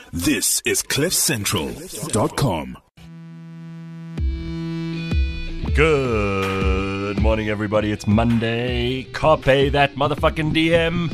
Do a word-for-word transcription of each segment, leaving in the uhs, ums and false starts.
This is cliff central dot com. Good morning, everybody. It's Monday. Carpe that motherfucking D M.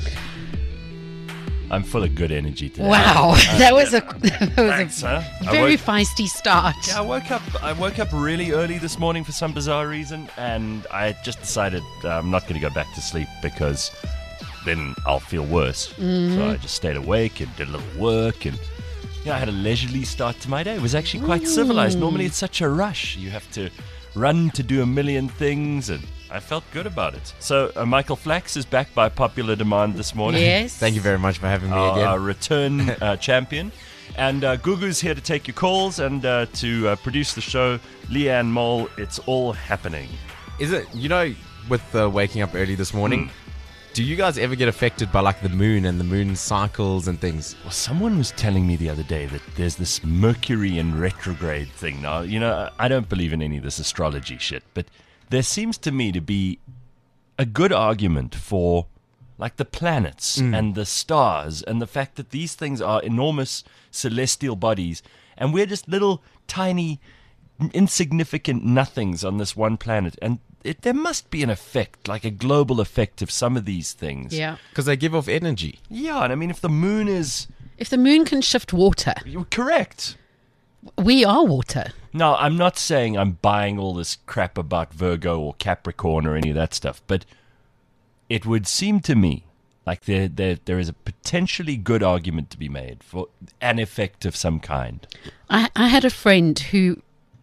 I'm full of good energy today. Wow, Uh, that was a that was Thanks, a huh? I very woke- feisty start. Yeah, I woke up. I woke up really early this morning for some bizarre reason, and I just decided uh, I'm not going to go back to sleep because then I'll feel worse. Mm-hmm. So I just stayed awake and did a little work, and you know, I had a leisurely start to my day. It was actually quite civilized. Normally, it's such a rush. You have to run to do a million things, and I felt good about it. So uh, Michael Flax is back by popular demand this morning. Yes. Thank you very much for having me Our, again. our return uh, champion. And uh, Gugu's here to take your calls and uh, to uh, produce the show. Leanne Mole, it's all happening. Is it, you know, with uh, waking up early this morning, Mm. do you guys ever get affected by like the moon and the moon cycles and things? Well, someone was telling me the other day that there's this Mercury in retrograde thing. Now, you know, I don't believe in any of this astrology shit, but there seems to me to be a good argument for like the planets and the stars and the fact that these things are enormous celestial bodies and we're just little tiny insignificant nothings on this one planet, and it, there must be an effect, like a global effect of some of these things. Yeah. Because they give off energy. Yeah, and I mean, if the moon is If the moon can shift water, you're correct. we are water. No, I'm not saying I'm buying all this crap about Virgo or Capricorn or any of that stuff, but it would seem to me like there there there is a potentially good argument to be made for an effect of some kind. I, I had a friend who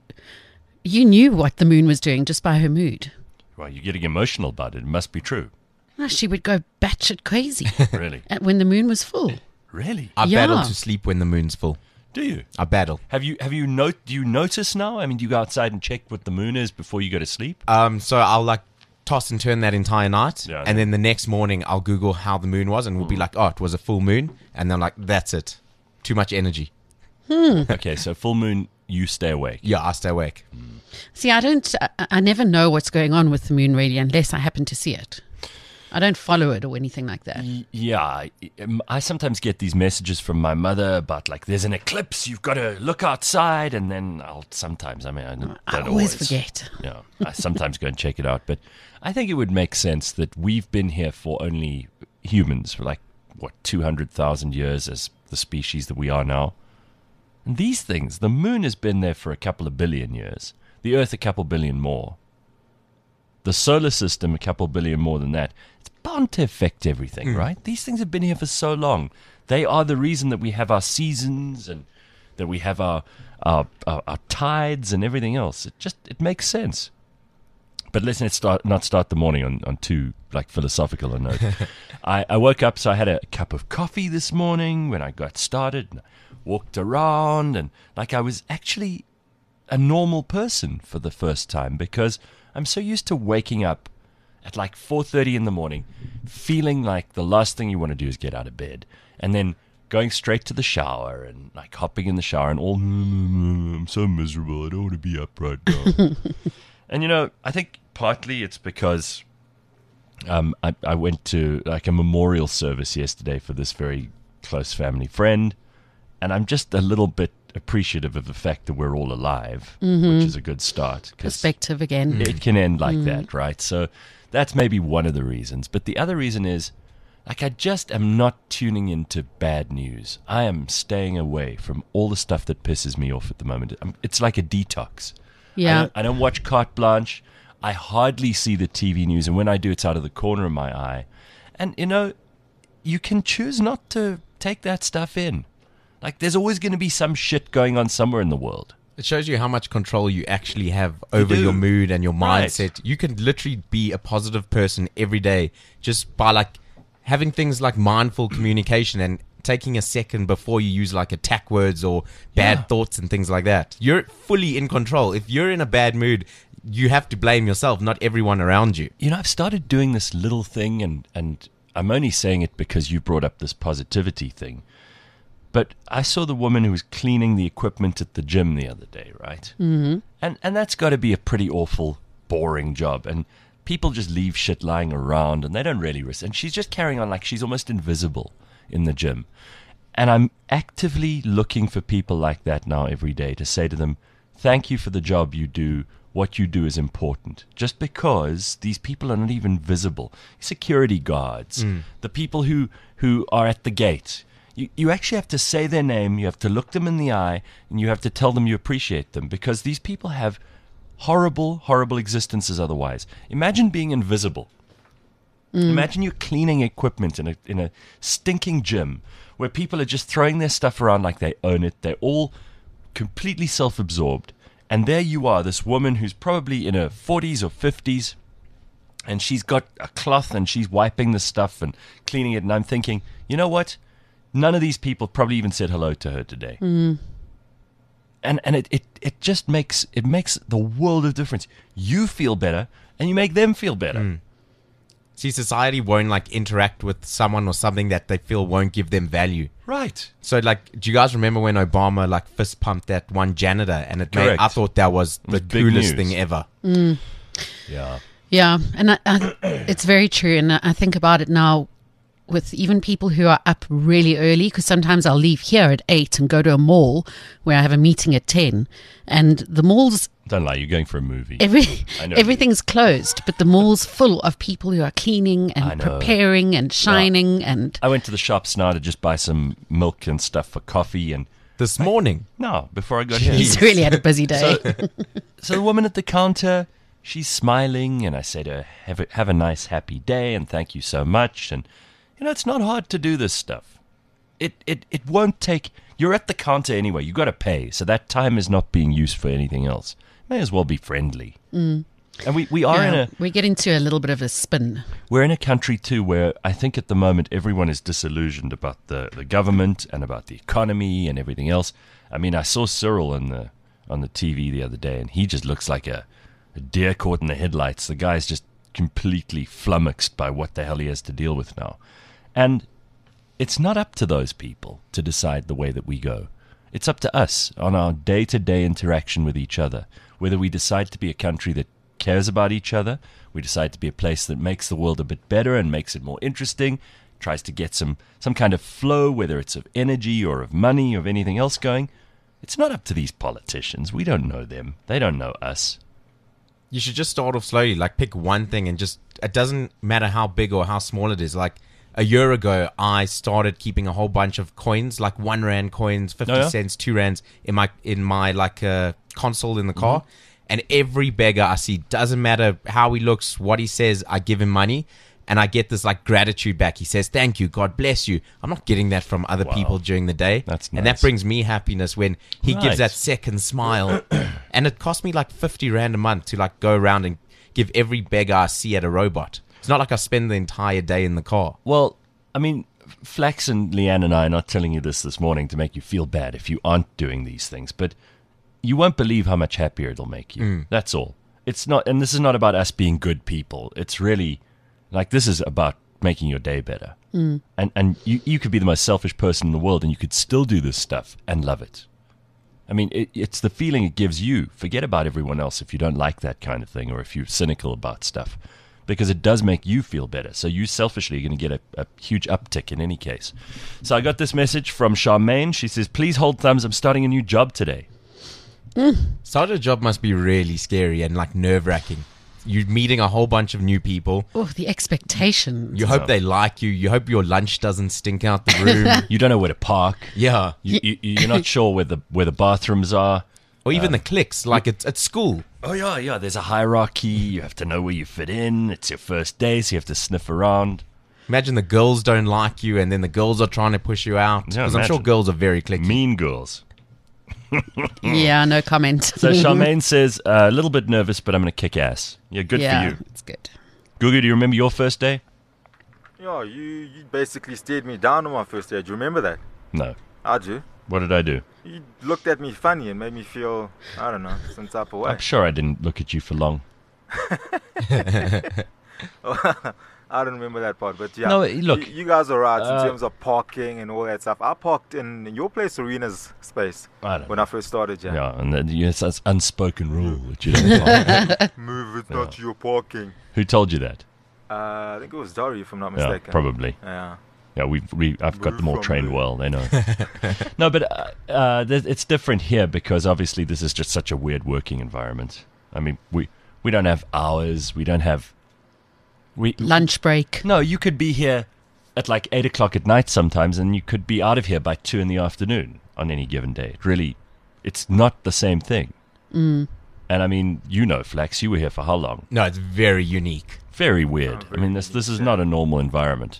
you knew what the moon was doing just by her mood. Well, you're getting emotional about it. It must be true. Oh, she would go batshit crazy Really? at- when the moon was full. Really? I Yeah. battle to sleep when the moon's full. Do you? I battle. Have you have you note do you notice now? I mean, do you go outside and check what the moon is before you go to sleep? Um, so I'll like toss and turn that entire night, Yeah, I and know. then the next morning I'll Google how the moon was, and we'll be like, oh, it was a full moon, and then like, that's it. Too much energy. Okay, so full moon, you stay awake. Yeah, I stay awake. See, I don't. I, I never know what's going on with the moon really unless I happen to see it. I don't follow it or anything like that. Y- Yeah, I, I sometimes get these messages from my mother about like there's an eclipse, you've got to look outside, and then I'll sometimes, I mean, I don't I always always forget. Yeah, I sometimes go and check it out, but I think it would make sense that we've been here for only humans for like what two hundred thousand years as the species that we are now. And these things, the moon has been there for a couple of billion years, the Earth a couple billion more. The solar system, a couple billion more than that. It's bound to affect everything, right? These things have been here for so long. They are the reason that we have our seasons and that we have our our, our, our tides and everything else. It just it makes sense. But let's not start, not start the morning on, on too like philosophical a note. I, I woke up, so I had a cup of coffee this morning when I got started. And I walked around and like I was actually a normal person for the first time because I'm so used to waking up at like four thirty in the morning, feeling like the last thing you want to do is get out of bed, and then going straight to the shower and like hopping in the shower and all, I'm so miserable, I don't want to be up right now. And you know, I think partly it's because um, I, I went to like a memorial service yesterday for this very close family friend, and I'm just a little bit appreciative of the fact that we're all alive, which is a good start. 'cause Perspective again. it can end like that, right? So that's maybe one of the reasons. But the other reason is, like, I just am not tuning into bad news. I am staying away from all the stuff that pisses me off at the moment. I'm, it's like a detox. I Yeah. don't, I don't watch Carte Blanche. I hardly see the T V news. And when I do, it's out of the corner of my eye. And, you know, you can choose not to take that stuff in. Like, there's always going to be some shit going on somewhere in the world. It shows you how much control you actually have over do. your mood and your Right. mindset. You can literally be a positive person every day just by like having things like mindful communication and taking a second before you use like attack words or bad Yeah. thoughts and things like that. You're fully in control. If you're in a bad mood, you have to blame yourself, not everyone around you. You know, I've started doing this little thing, and, and I'm only saying it because you brought up this positivity thing. But I saw the woman who was cleaning the equipment at the gym the other day, right? Mm-hmm. And and that's got to be a pretty awful, boring job. And people just leave shit lying around, and they don't really risk. And she's just carrying on like she's almost invisible in the gym. And I'm actively looking for people like that now every day to say to them, thank you for the job you do. What you do is important. Just because these people are not even visible. Security guards, Mm. the people who, who are at the gate. You, you actually have to say their name, you have to look them in the eye, and you have to tell them you appreciate them, because these people have horrible, horrible existences otherwise. Imagine being invisible. Imagine you're cleaning equipment in a in a stinking gym where people are just throwing their stuff around like they own it. They're all completely self-absorbed. And there you are, this woman who's probably in her forties or fifties, and she's got a cloth and she's wiping the stuff and cleaning it. And I'm thinking, you know what? None of these people probably even said hello to her today. Mm. And and it, it, it just makes it makes the world of difference. You feel better and you make them feel better. Mm. See, society won't like interact with someone or something that they feel won't give them value. Right. So, like, do you guys remember when Obama like fist pumped that one janitor, and it made? Correct. I thought that was was the big coolest news. thing ever. Yeah. Yeah, and I, I, it's very true. And I think about it now with even people who are up really early, because sometimes I'll leave here at eight and go to a mall where I have a meeting at ten, and the mall's Don't lie, you're going for a movie. every I know. everything's closed, but the mall's full of people who are cleaning I and know. preparing and shining and I went to the shops now to just buy some milk and stuff for coffee, and This morning, no, before I got here. he's really had a busy day. So, so the woman at the counter, she's smiling, and I say to her, have a, have a nice, happy day, and thank you so much. And, you know, it's not hard to do this stuff. It it, it won't take... You're at the counter anyway. You got to pay, so that time is not being used for anything else. May as well be friendly. Mm. And we, we are Yeah, in a... we get into a little bit of a spin. We're in a country, too, where I think at the moment everyone is disillusioned about the, the government and about the economy and everything else. I mean, I saw Cyril on the on the T V the other day, and he just looks like a, a deer caught in the headlights. The guy's just completely flummoxed by what the hell he has to deal with now. And it's not up to those people to decide the way that we go. It's up to us on our day-to-day interaction with each other, whether we decide to be a country that cares about each other, we decide to be a place that makes the world a bit better and makes it more interesting, tries to get some, some kind of flow, whether it's of energy or of money or of anything else going. It's not up to these politicians. We don't know them. They don't know us. you should just start off slowly. Like, pick one thing and just, it doesn't matter how big or how small it is. Like, a year ago, I started keeping a whole bunch of coins, like one rand coins, fifty Oh, yeah? cents, two rands in my in my like uh, console in the car. Mm-hmm. And every beggar I see, doesn't matter how he looks, what he says, I give him money, and I get this like gratitude back. He says, "Thank you, God bless you." I'm not getting that from other Wow. people during the day, That's and nice. that brings me happiness when he Right. gives that second smile. And it cost me like fifty rand a month to like go around and give every beggar I see at a robot. It's not like I spend the entire day in the car. Well, I mean, Flax and Leanne and I are not telling you this this morning to make you feel bad if you aren't doing these things, but you won't believe how much happier it'll make you. Mm. That's all. It's not, and this is not about us being good people. It's really, like, this is about making your day better. Mm. And and you, you could be the most selfish person in the world and you could still do this stuff and love it. I mean, it, it's the feeling it gives you. Forget about everyone else if you don't like that kind of thing or if you're cynical about stuff, because it does make you feel better. So you selfishly are going to get a, a huge uptick in any case. So I got this message from Charmaine. She says, "Please hold thumbs. I'm starting a new job today." Starting a job must be really scary and like nerve wracking. You're meeting a whole bunch of new people. Oh, the expectations. You hope they like you. You hope your lunch doesn't stink out the room. You don't know where to park. Yeah. You, you, you're not sure where the where the bathrooms are. Or even the cliques, like it's at school. Oh, yeah, yeah. There's a hierarchy. You have to know where you fit in. It's your first day, so you have to sniff around. Imagine the girls don't like you, and then the girls are trying to push you out. Yeah, Because I'm sure imagine. girls are very cliquey. Mean girls. Yeah, no comment. So Charmaine says, uh, a little bit nervous, but I'm going to kick ass. Yeah, good yeah, for you. it's good. Gugu, do you remember your first day? Yeah, you, you basically stared me down on my first day. Do you remember that? No. How'd you? What did I do? You looked at me funny and made me feel, I don't know, some type of way. I'm sure I didn't look at you for long. I don't remember that part, but yeah. No, look, You, you guys are right uh, in terms of parking and all that stuff. I parked in, in your place, Arena's space, I don't when I first started, yeah. Yeah, and then, yes, that's unspoken rule that you don't park. Move, it's not your parking. Who told you that? Uh, I think it was Dory, if I'm not Yeah, mistaken. probably. Yeah. Yeah, we we I've got Move them all from trained there. well. They know. No, but uh, uh, th- it's different here because obviously this is just such a weird working environment. I mean, we we don't have hours. We don't have we Lunch break. No, you could be here at like eight o'clock at night sometimes, and you could be out of here by two in the afternoon on any given day. It really, it's not the same thing. Mm. And I mean, you know, Flax, you were here for how long? No, it's very unique. Very weird. Oh, I mean, this this is very not a normal environment.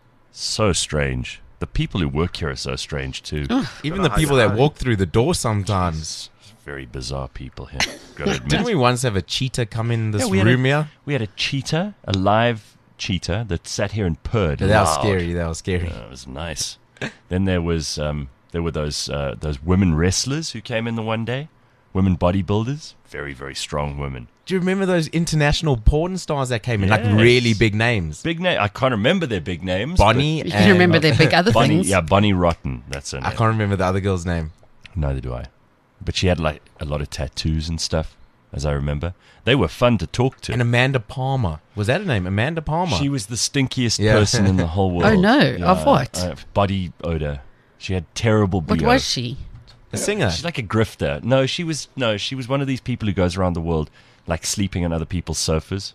So strange. The people who work here are so strange too. Even Don't the know how people you that hide. walk through the door sometimes. Very bizarre people here. Gotta admit. Didn't we once have a cheetah come in this Yeah, we had a- room here? We had a cheetah, a live cheetah that sat here and purred. That was loud. scary. That was scary. Yeah, it was nice. Then there was um, there were those uh, those women wrestlers who came in the one day, women bodybuilders, very very strong women. Do you remember those international porn stars that came in? Like Yes. really big names. Big name. I can't remember their big names. Bonnie You and can remember their big other but Bonnie, things. yeah, Bonnie Rotten. That's her name. I can't remember the other girl's name. Neither do I. But she had like a lot of tattoos and stuff, as I remember. They were fun to talk to. And Amanda Palmer. Was that her name? Amanda Palmer. She was the stinkiest Yeah. person in the whole world. Oh, no. Of what? Uh, body odor. She had terrible B O. What was she? a singer. She's like a grifter. No, she was no, she was one of these people who goes around the world like sleeping on other people's sofas.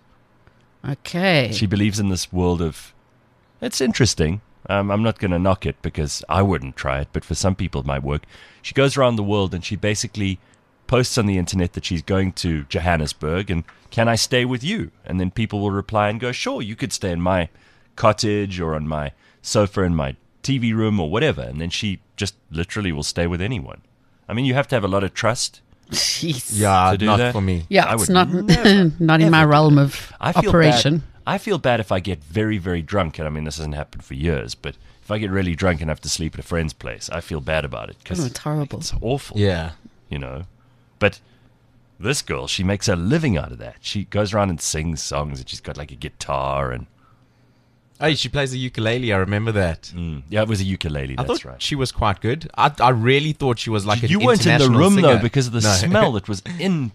Okay. She believes in this world of. It's interesting. Um, I'm not going to knock it because I wouldn't try it, but for some people it might work. She goes around the world and she basically posts on the internet that she's going to Johannesburg and can I stay with you? And then people will reply and go, sure, you could stay in my cottage or on my sofa in my T V room or whatever. And then she just literally will stay with anyone. I mean, you have to have a lot of trust. Jeez. yeah, to do not that? for me. Yeah, I it's would not never, not in my ever do realm that. of I feel operation. Bad. I feel bad if I get very, very drunk. And I mean, this hasn't happened for years, but if I get really drunk and have to sleep at a friend's place, I feel bad about it because Oh, it's horrible. it's awful. Yeah. You know, but this girl, she makes a living out of that. She goes around and sings songs, and she's got like a guitar and Oh, she plays the ukulele. I remember that. mm, yeah, it was a ukulele. I That's thought right. she was quite good. I, I really thought she was like an you weren't in the international room singer. though because of the No. smell that was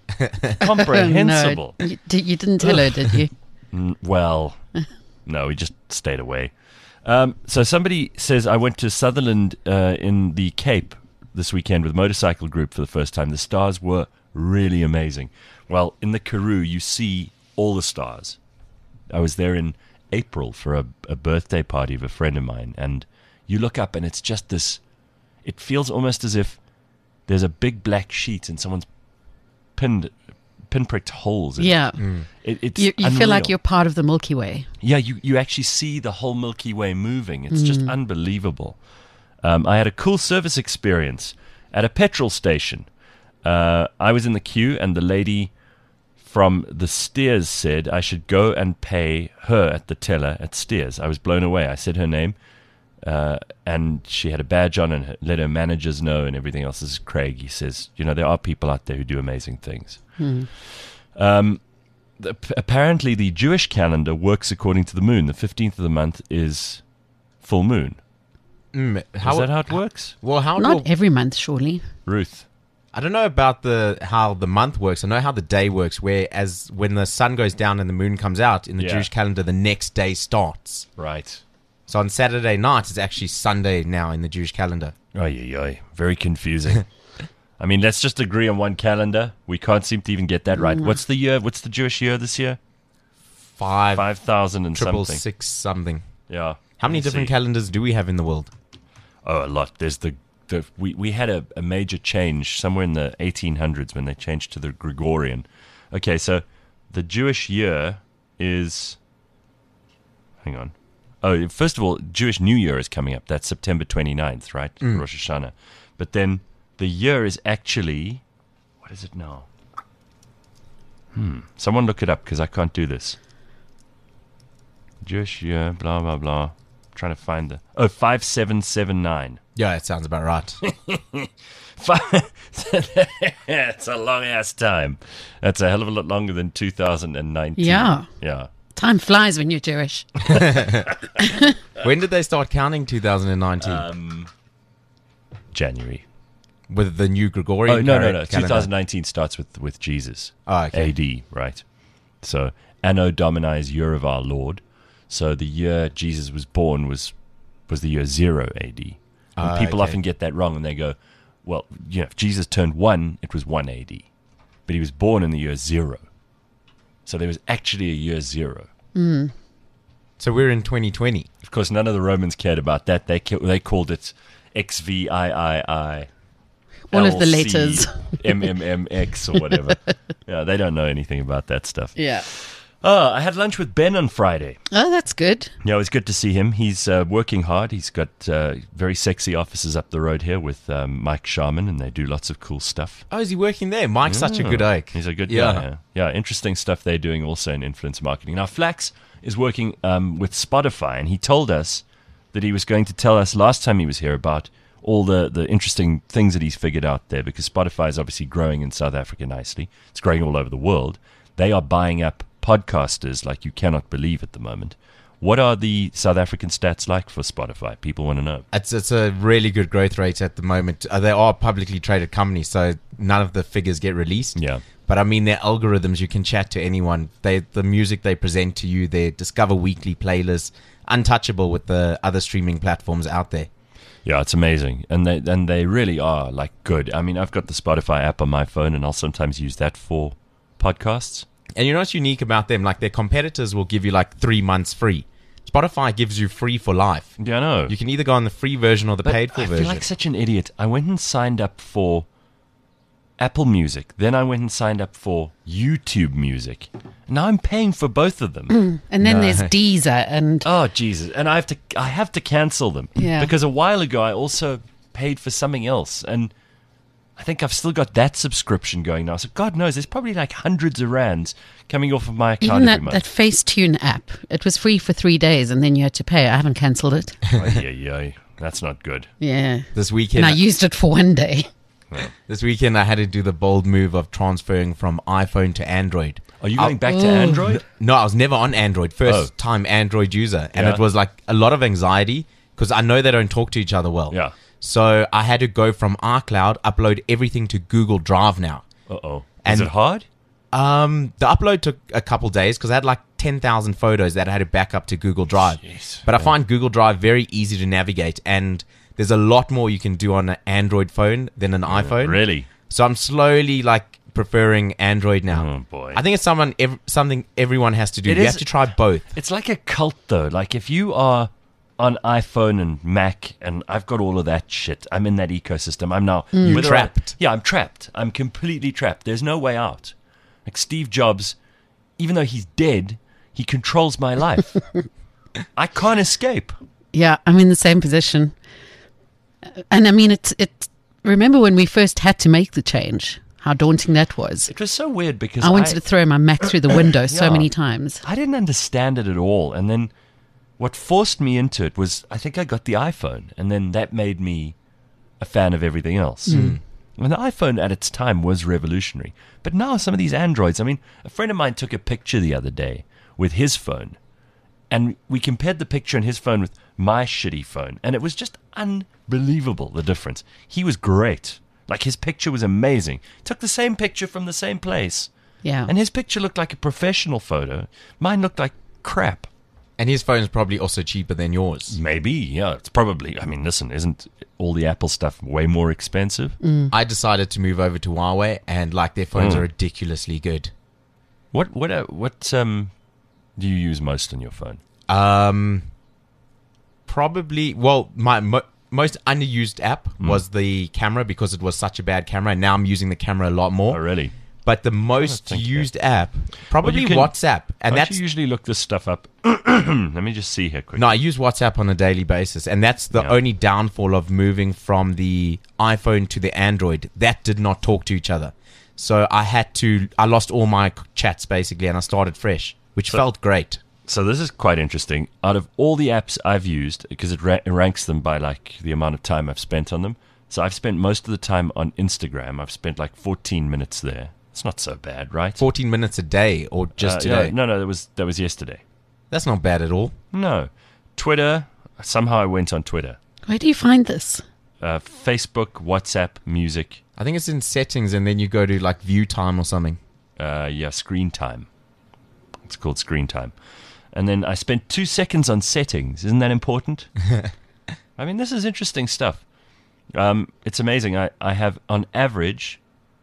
incomprehensible. No, you, di- you didn't tell her, did you? Mm, well, no, we just stayed away. Um, so somebody says I went to Sutherland uh, in the Cape this weekend with a motorcycle group for the first time. The stars were really amazing. Well, in the Karoo, you see all the stars. I was there in April for a, a birthday party of a friend of mine, and you look up and it's just this. It feels almost as if there's a big black sheet and someone's pinned pinpricked holes in Yeah. it. it it's You, you feel like unreal. you're part of the Milky Way. Yeah, you, you actually see the whole Milky Way moving. It's just unbelievable. Um, I had a cool service experience at a petrol station. Uh, I was in the queue, and the lady from the Steers said I should go and pay her at the teller at Steers. I was blown away. I said her name, uh, and she had a badge on and let her managers know and everything else. This is Craig. He says, you know, there are people out there who do amazing things. Um, the, apparently, the Jewish calendar works according to the moon. The fifteenth of the month is full moon. Mm, Is how, that how it works? Well, how Not do, every month, surely. Ruth. I don't know about the how the month works. I know how the day works. Whereas when the sun goes down and the moon comes out in the Yeah. Jewish calendar, the next day starts. Right. So on Saturday night, it's actually Sunday now in the Jewish calendar. Oy, oy, oy. Very confusing. I mean, let's just agree on one calendar. We can't seem to even get that right. What's the year? What's the Jewish year this year? Five, Five thousand and triple something. six something. Yeah. How many Let's different see. calendars do we have in the world? Oh, a lot. There's the, the we we had a, a major change somewhere in the eighteen hundreds when they changed to the Gregorian. Okay, so the Jewish year is. Hang on. Oh, first of all, Jewish New Year is coming up. That's September twenty-ninth, right? Rosh Hashanah. But then the year is actually. What is it now? Hmm. Someone look it up because I can't do this. Jewish year, blah, blah, blah. Trying to find the. Oh, five seven seven nine. Yeah, it sounds about right. Five. It's a long ass time. That's a hell of a lot longer than two thousand nineteen. Yeah. Yeah. Time flies when you're Jewish. When did they start counting two thousand nineteen? Um, January. With the new Gregorian Oh, no, no, cal- no. calendar? twenty nineteen starts with, with Jesus. Oh, okay. A D, right. So, Anno Domini is year of our Lord. So the year Jesus was born was was the year zero A D. And Ah, people okay. often get that wrong, and they go, well, you know, if Jesus turned one, it was one A D. But he was born in the year zero. So there was actually a year zero. So we're in twenty twenty. Of course, none of the Romans cared about that. They ca- they called it X V I I I. All of the L C, letters. M M M X or whatever. Yeah, they don't know anything about that stuff. Yeah. Oh, I had lunch with Ben on Friday. Oh, that's good. Yeah, it was good to see him. He's uh, working hard. He's got uh, very sexy offices up the road here with um, Mike Sharman, and they do lots of cool stuff. Oh, is he working there? Mike's such a good oak. He's a good Yeah. guy. Yeah. yeah, interesting stuff they're doing also in influence marketing. Now, Flax is working um, with Spotify, and he told us that he was going to tell us last time he was here about all the, the interesting things that he's figured out there, because Spotify is obviously growing in South Africa nicely. It's growing all over the world. They are buying up podcasters like you cannot believe at the moment. What are the South African stats like for Spotify? People want to know. It's it's a really good growth rate at the moment. Uh, they are a publicly traded company, so none of the figures get released. Yeah. But I mean, their algorithms, you can chat to anyone. They the music they present to you, their Discover Weekly playlists, untouchable with the other streaming platforms out there. Yeah, it's amazing. And they and they really are like good. I mean, I've got the Spotify app on my phone, and I'll sometimes use that for podcasts. And you know what's unique about them? Like, their competitors will give you like three months free. Spotify gives you free for life. Yeah, I know. You can either go on the free version or the But paid for I version. feel like such an idiot. I went and signed up for Apple Music. Then I went and signed up for YouTube Music. Now I'm paying for both of them. And then No. there's Deezer and Oh Jesus! And I have to I have to cancel them. Yeah. Because a while ago I also paid for something else, and I think I've still got that subscription going now. So God knows, there's probably like hundreds of rands coming off of my account even every that, month. that Facetune app. It was free for three days and then you had to pay. I haven't cancelled it. Oh, yeah, yeah, that's not good. Yeah. this weekend, And I used it for one day. this weekend I had to do the bold move of transferring from iPhone to Android. Are you going I'll- back to Oh. Android? No, I was never on Android. First Oh. time Android user. And Yeah. it was like a lot of anxiety because I know they don't talk to each other well. Yeah. So I had to go from iCloud, upload everything to Google Drive now. Uh oh. Is And- it hard? Um, the upload took a couple days because I had like ten thousand photos that I had to back up to Google Drive. Jeez. But I find Google Drive very easy to navigate, and there's a lot more you can do on an Android phone than an iPhone. Really? So I'm slowly like preferring Android now. Oh, boy. I think it's someone ev- something everyone has to do. It you is- have to try both. It's like a cult, though. Like, if you are on iPhone and Mac, and I've got all of that shit, I'm in that ecosystem. I'm now You're whether I- trapped. yeah, I'm trapped. I'm completely trapped. There's no way out. Like Steve Jobs, even though he's dead, he controls my life. I can't escape. Yeah, I'm in the same position. And I mean, it's it. Remember when we first had to make the change? How daunting that was. It was so weird because I wanted to throw my Mac through the window so Yeah. many times. I didn't understand it at all. And then what forced me into it was I think I got the iPhone, and then that made me a fan of everything else. And the iPhone at its time was revolutionary. But now some of these Androids, I mean, a friend of mine took a picture the other day with his phone, and we compared the picture on his phone with my shitty phone, and it was just unbelievable, the difference. He was great. Like, his picture was amazing. Took the same picture from the same place. Yeah. And his picture looked like a professional photo. Mine looked like crap. And his phone's probably also cheaper than yours. Maybe, yeah. It's probably, I mean, listen, isn't all the Apple stuff way more expensive? I decided to move over to Huawei, and like their phones Mm. are ridiculously good. What what uh, what um do you use most on your phone? Um, probably. Well, my mo- most underused app Hmm. was the camera because it was such a bad camera, and now I'm using the camera a lot more. Oh, really? But the most think, yeah. used app, probably you can- WhatsApp, and Don't that's you usually look this stuff up? Let me just see here quick. no. I use WhatsApp on a daily basis, and that's the Yeah. only downfall of moving from the iPhone to the Android. That did not talk to each other, so I had to. I lost all my c- chats basically, and I started fresh, which So- felt great. So this is quite interesting. Out of all the apps I've used, because it, ra- it ranks them by like the amount of time I've spent on them. So I've spent most of the time on Instagram. I've spent like fourteen minutes there. It's not so bad, right? Fourteen minutes a day, or just Uh, today. No, no, that was that was yesterday. That's not bad at all. No, Twitter. Somehow I went on Twitter. Where do you find this? Uh, Facebook, WhatsApp, music. I think it's in settings, and then you go to like view time or something. Uh, yeah, screen time. It's called screen time. And then I spent two seconds on settings. Isn't that important? I mean, this is interesting stuff. Um, it's amazing. I, I have, on average,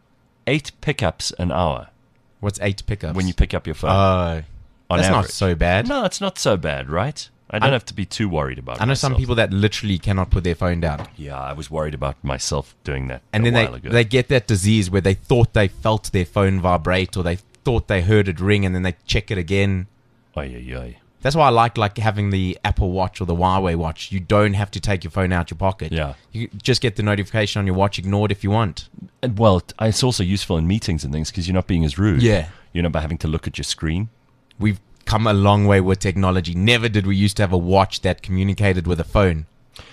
eight pickups an hour What's eight pickups? when you pick up your phone. Oh, on that's not average. so bad. No, it's not so bad, right? I don't I- have to be too worried about it. I know some people that literally cannot put their phone down. Yeah, I was worried about myself doing that And a then while they, ago. they get that disease where they thought they felt their phone vibrate or they thought they heard it ring and then they check it again. Oy, oy, oy. That's why I like like having the Apple Watch or the Huawei Watch. You don't have to take your phone out your pocket. Yeah. You just get the notification on your watch, ignore it if you want. And, well, it- it's also useful in meetings and things because you're not being as rude. Yeah. You're not by having to look at your screen. We've come a long way with technology. Never did we used to have a watch that communicated with a phone.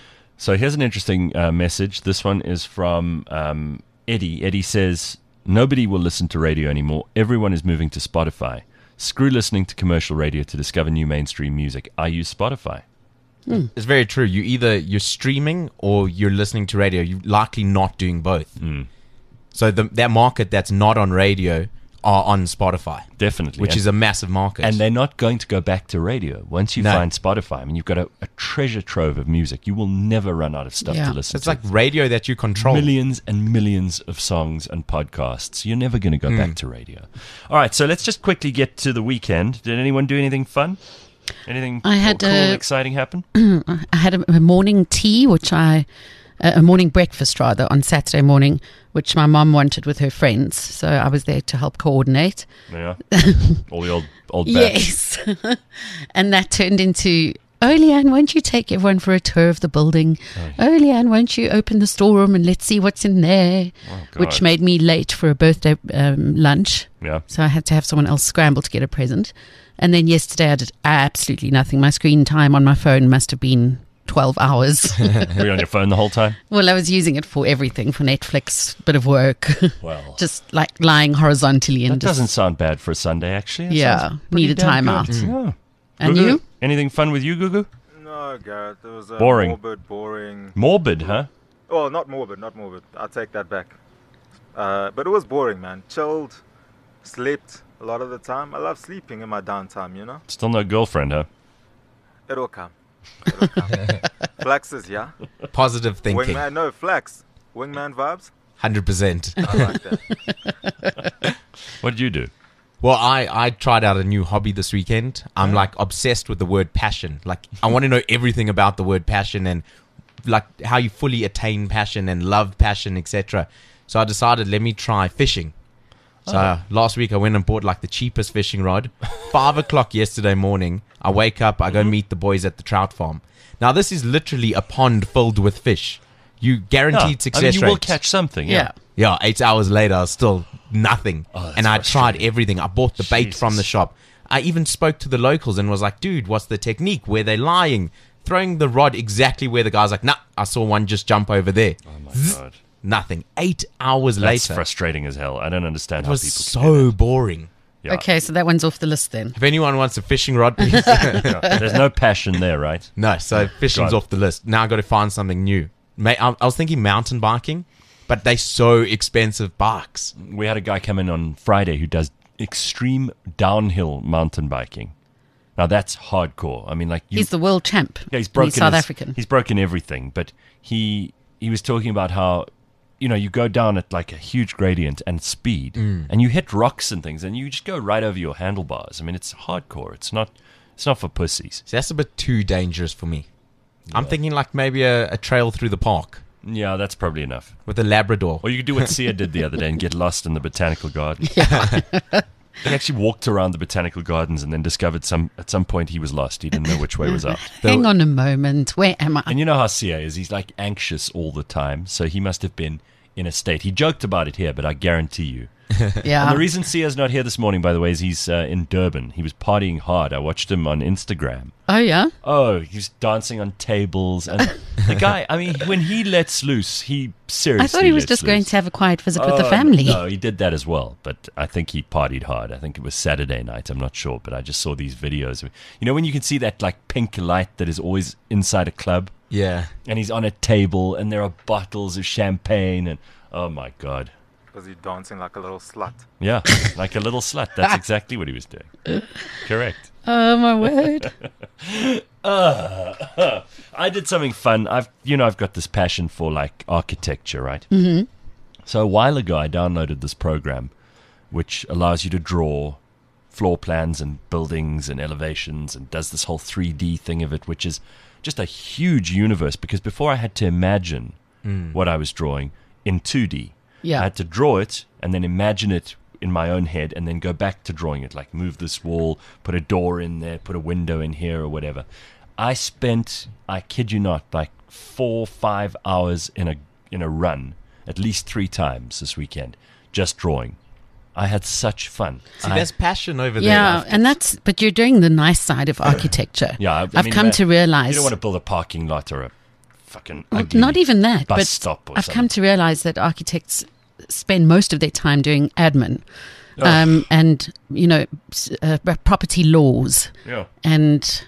So here's an interesting uh, message. This one is from um, Eddie. Eddie says, nobody will listen to radio anymore. Everyone is moving to Spotify. Screw listening to commercial radio to discover new mainstream music. I use Spotify. It's very true. You either you're streaming or you're listening to radio. You're likely not doing both. Mm. So the, that market that's not on radio are on Spotify, Definitely. which and, is a massive market. and they're not going to go back to radio. Once you No. find Spotify, I mean, you've got a, a treasure trove of music. You will never run out of stuff Yeah. to listen it's to. like radio that you control. Millions and millions of songs and podcasts. You're never going to go Hmm. back to radio. All right, so let's just quickly get to the weekend. Did anyone do anything fun? Anything I had, cool uh, and exciting happen? I had a, a morning tea, which I, uh, a morning breakfast rather, on Saturday morning, which my mum wanted with her friends. So I was there to help coordinate. Yeah. All the old old batch. Yes. And that turned into, oh, Leanne, won't you take everyone for a tour of the building? Oh, Leanne, won't you open the storeroom and let's see what's in there? Oh, God. Which made me late for a birthday um, lunch. Yeah. So I had to have someone else scramble to get a present. And then yesterday I did absolutely nothing. My screen time on my phone must have been twelve hours. Were you on your phone the whole time? Well, I was using it for everything, for Netflix, bit of work, Well, just like lying horizontally and that just, doesn't sound bad for a Sunday, actually. That Yeah, sounds pretty need a damn time good. out. Yeah. And Gugu, you? Anything fun with you, Gugu? No, Garrett, it was uh, Boring. morbid, boring. Morbid, huh? Oh, not morbid, not morbid. I'll take that back. Uh, but it was boring, man. Chilled, slept a lot of the time. I love sleeping in my downtime, you know? Still no girlfriend, huh? It'll come. It'll come. Flaxes, yeah? Positive thinking. Wingman, no, flax. Wingman vibes? one hundred percent. I like that. What did you do? Well, I, I tried out a new hobby this weekend. I'm like obsessed with the word passion. Like, I want to know everything about the word passion and like how you fully attain passion and love passion, et cetera. So I decided, let me try fishing. So uh, last week I went and bought like the cheapest fishing rod. Five o'clock yesterday morning, I wake up, I go meet the boys at the trout farm. Now this is literally a pond filled with fish. You guaranteed Yeah. success I mean, you rates. will catch something, yeah. Yeah. Yeah, eight hours later, I was still nothing. Oh, that's and I tried frustrating. everything. I bought the bait from the Jesus. shop. I even spoke to the locals and was like, dude, what's the technique? Where they lying? Throwing the rod exactly where the guy's like, nah, I saw one just jump over there. Oh, my Zzz, God. Nothing. Eight hours That's later. frustrating as hell. I don't understand It how was people so boring. Yeah. Okay, so that one's off the list then. If anyone wants a fishing rod, please. Yeah. There's no passion there, right? No, so fishing's God. off the list. Now I've got to find something new. May I I was thinking mountain biking, but they so expensive bikes. We had a guy come in on Friday who does extreme downhill mountain biking. Now that's hardcore. I mean, like you, He's the world champ. yeah, he's and broken. He's South his- African. He's broken everything. But he he was talking about how, you know, you go down at like a huge gradient and speed, Mm. and you hit rocks and things, and you just go right over your handlebars. I mean, it's hardcore. It's not. It's not for pussies. So that's a bit too dangerous for me. I'm thinking like maybe a, a trail through the park Yeah, that's probably enough. with a Labrador. Or you could do what Sia did the other day and get lost in the botanical garden. He actually walked around the botanical gardens and then discovered some at some point he was lost. He didn't know which way was up. Hang on a moment. Where am I? And you know how Sia is. He's like anxious all the time. So he must have been in a state. He joked about it here, but I guarantee you. Yeah. And the reason Sia's not here this morning, by the way, is he's uh, in Durban. He was partying hard. I watched him on Instagram. Oh, yeah? Oh, he's dancing on tables. And the guy, I mean, when he lets loose, he seriously I thought he was lets just going loose. to have a quiet visit with the Oh, family. No, he did that as well. But I think he partied hard. I think it was Saturday night. I'm not sure. But I just saw these videos. You know, when you can see that like pink light that is always inside a club, Yeah. and he's on a table and there are bottles of champagne and oh my God. Was he dancing like a little slut? Yeah, like a little slut. That's exactly what he was doing. Correct. Oh, my word. Uh, I did something fun. I've, you know, I've got this passion for like architecture, right? Mm-hmm. So a while ago, I downloaded this program, which allows you to draw floor plans and buildings and elevations, and does this whole three D thing of it, which is just a huge universe. Because before I had to imagine mm. what I was drawing in two D, yeah. I had to draw it and then imagine it in my own head, and then go back to drawing it, like move this wall, put a door in there, put a window in here or whatever. I spent, I kid you not, like four, five hours in a in a run, at least three times this weekend, just drawing. I had such fun. See, I, there's passion over there. Yeah, and that's, but you're doing the nice side of architecture. yeah, I, I I've mean, come man, to realize. You don't want to build a parking lot or a fucking Well, ugly not even that, bus but stop or I've something. come to realize that architects spend most of their time doing admin, um, and you know, s- uh, property laws Yeah. and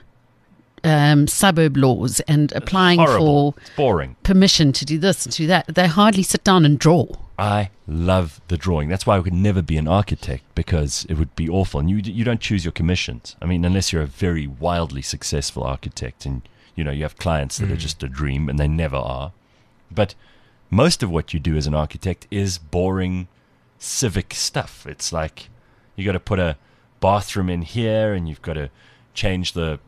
um, suburb laws and applying Horrible. for It's boring. permission to do this and to do that. They hardly sit down and draw. I love the drawing. That's why I could never be an architect, because it would be awful. And you you don't choose your commissions. I mean, unless you're a very wildly successful architect, and you know you have clients that mm. are just a dream, and they never are. But most of what you do as an architect is boring civic stuff. It's like you got to put a bathroom in here, and you've got to change the,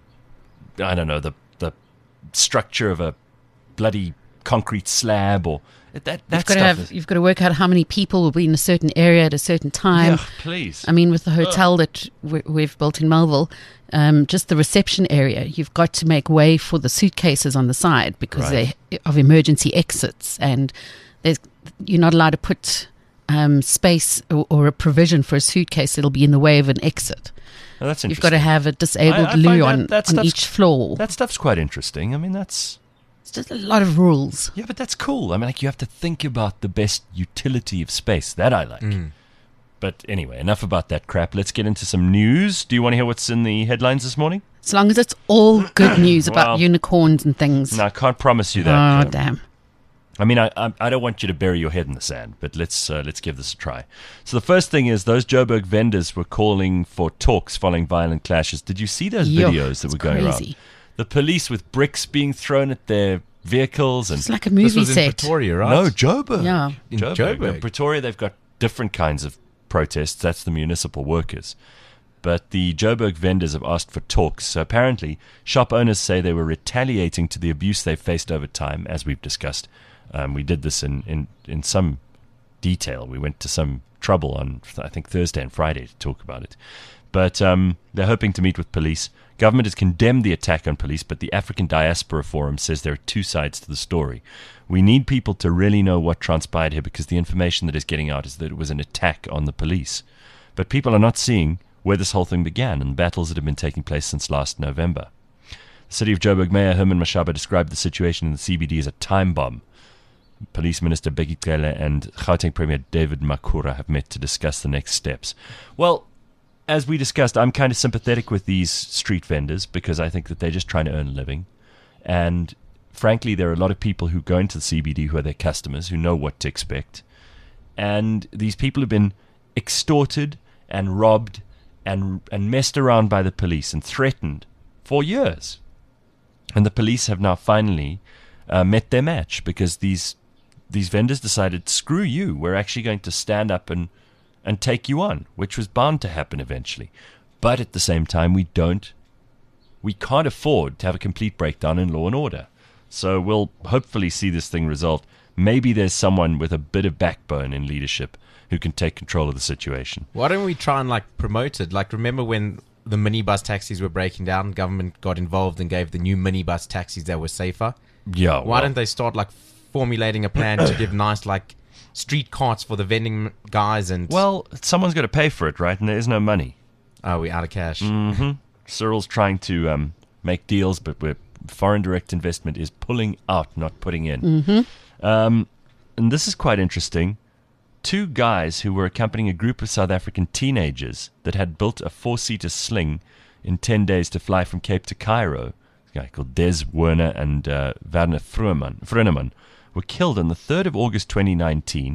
I don't know, the the structure of a bloody concrete slab, or that that You've got to stuff have. is, You've got to work out how many people will be in a certain area at a certain time. yeah, please. I mean, with the hotel that we- we've built in Melville, um, just the reception area, you've got to make way for the suitcases on the side because Right. they of emergency exits, and there's, you're not allowed to put um, space or, or a provision for a suitcase that'll be in the way of an exit. Oh, that's You've got to interesting. have a disabled I- I find loo that- on, that on stuff's- each floor. That stuff's quite interesting. I mean, that's It's just a lot of rules. yeah, but that's cool. I mean, like you have to think about the best utility of space. That I like. Mm. But anyway, enough about that crap. Let's get into some news. Do you want to hear what's in the headlines this morning? As long as it's all good news about Well, unicorns and things. No, I can't promise you that. oh, um, damn. I mean, I, I I don't want you to bury your head in the sand, but let's uh, let's give this a try. So the first thing is those Joburg vendors were calling for talks following violent clashes. Did you see those Yo, videos that it's were going around? crazy. The police with bricks being thrown at their vehicles and It's like a This movie was in set. Pretoria, right? no Joburg. Yeah. In Joburg. Joburg. In Pretoria, they've got different kinds of protests. That's the municipal workers. But the Joburg vendors have asked for talks. So apparently, shop owners say they were retaliating to the abuse they've faced over time, as we've discussed. Um, we did this in, in, in some detail. We went to some trouble on, I think, Thursday and Friday to talk about it. But um, they're hoping to meet with police. Government has condemned the attack on police, but the African Diaspora Forum says there are two sides to the story. We need people to really know what transpired here, because the information that is getting out is that it was an attack on the police. But people are not seeing where this whole thing began and battles that have been taking place since last November. The City of Joburg Mayor Herman Mashaba described the situation in the C B D as a time bomb. Police Minister Bheki Cele and Gauteng Premier David Makura have met to discuss the next steps. Well, as we discussed, I'm kind of sympathetic with these street vendors because I think that they're just trying to earn a living. And frankly, there are a lot of people who go into the C B D who are their customers, who know what to expect. And these people have been extorted and robbed and and messed around by the police and threatened for years. And the police have now finally uh, met their match, because these these vendors decided, screw you, we're actually going to stand up and, and take you on, which was bound to happen eventually. But at the same time, we don't, we can't afford to have a complete breakdown in law and order. So we'll hopefully see this thing resolved. Maybe there's someone with a bit of backbone in leadership who can take control of the situation. Why don't we try and like promote it? Like, remember when the minibus taxis were breaking down, government got involved and gave the new minibus taxis that were safer? Yeah. Why well, don't they start like formulating a plan to give nice like street carts for the vending guys and Well, someone's got to pay for it, right? And there is no money. oh, we out of cash. Mm-hmm. Cyril's trying to um, make deals, but we're, foreign direct investment is pulling out, not putting in. Mm-hmm. Um, and this is quite interesting. Two guys who were accompanying a group of South African teenagers that had built a four-seater sling in ten days to fly from Cape to Cairo, a guy called Des Werner and uh, Werner Fruneman, Fruneman, were killed on the third of August twenty nineteen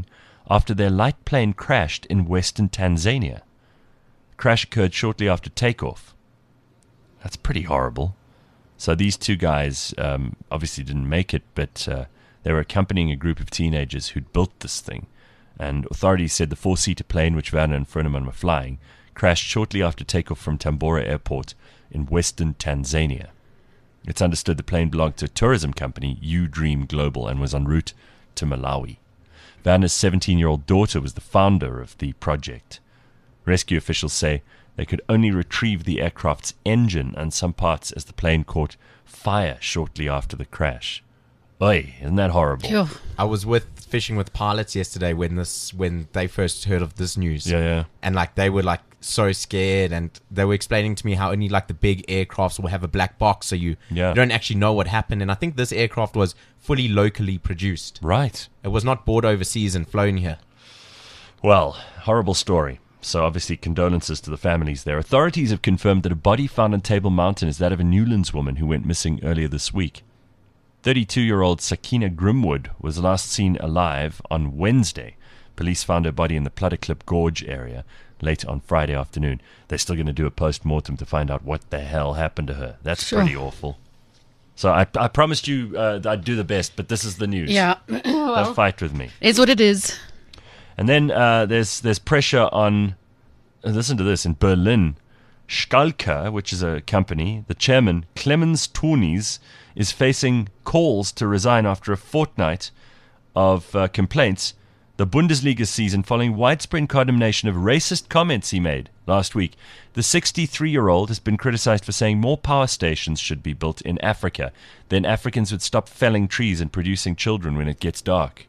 after their light plane crashed in western Tanzania. The crash occurred shortly after takeoff. That's pretty horrible. So these two guys um, obviously didn't make it, but uh, they were accompanying a group of teenagers who'd built this thing. And authorities said the four-seater plane, which Werner and Froneman were flying, crashed shortly after takeoff from Tambora Airport in western Tanzania. It's understood the plane belonged to a tourism company, U-Dream Global, and was en route to Malawi. Werner's seventeen-year-old daughter was the founder of the project. Rescue officials say they could only retrieve the aircraft's engine and some parts as the plane caught fire shortly after the crash. Oi, isn't that horrible? Phew. I was with fishing with pilots yesterday when this when they first heard of this news. Yeah, yeah. And like they were like so scared, and they were explaining to me how only like the big aircrafts will have a black box, so you, Yeah. you don't actually know what happened. And I think this aircraft was fully locally produced. Right. It was not bought overseas and flown here. Well, horrible story. So obviously condolences to the families there. Authorities have confirmed that a body found on Table Mountain is that of a Newlands woman who went missing earlier this week. thirty-two-year-old Sakina Grimwood was last seen alive on Wednesday. Police found her body in the Plutterklip Gorge area late on Friday afternoon. They're still going to do a post-mortem to find out what the hell happened to her. That's Sure. pretty awful. So I, I promised you uh, I'd do the best, but this is the news. Yeah. Don't fight with me. Is what it is. And then uh, there's there's pressure on, uh, listen to this, in Berlin, Schalke, which is a company, the chairman, Clemens Tönnies, is facing calls to resign after a fortnight of uh, complaints the Bundesliga season following widespread condemnation of racist comments he made last week. The sixty-three-year-old has been criticized for saying more power stations should be built in Africa. Then Africans would stop felling trees and producing children when it gets dark.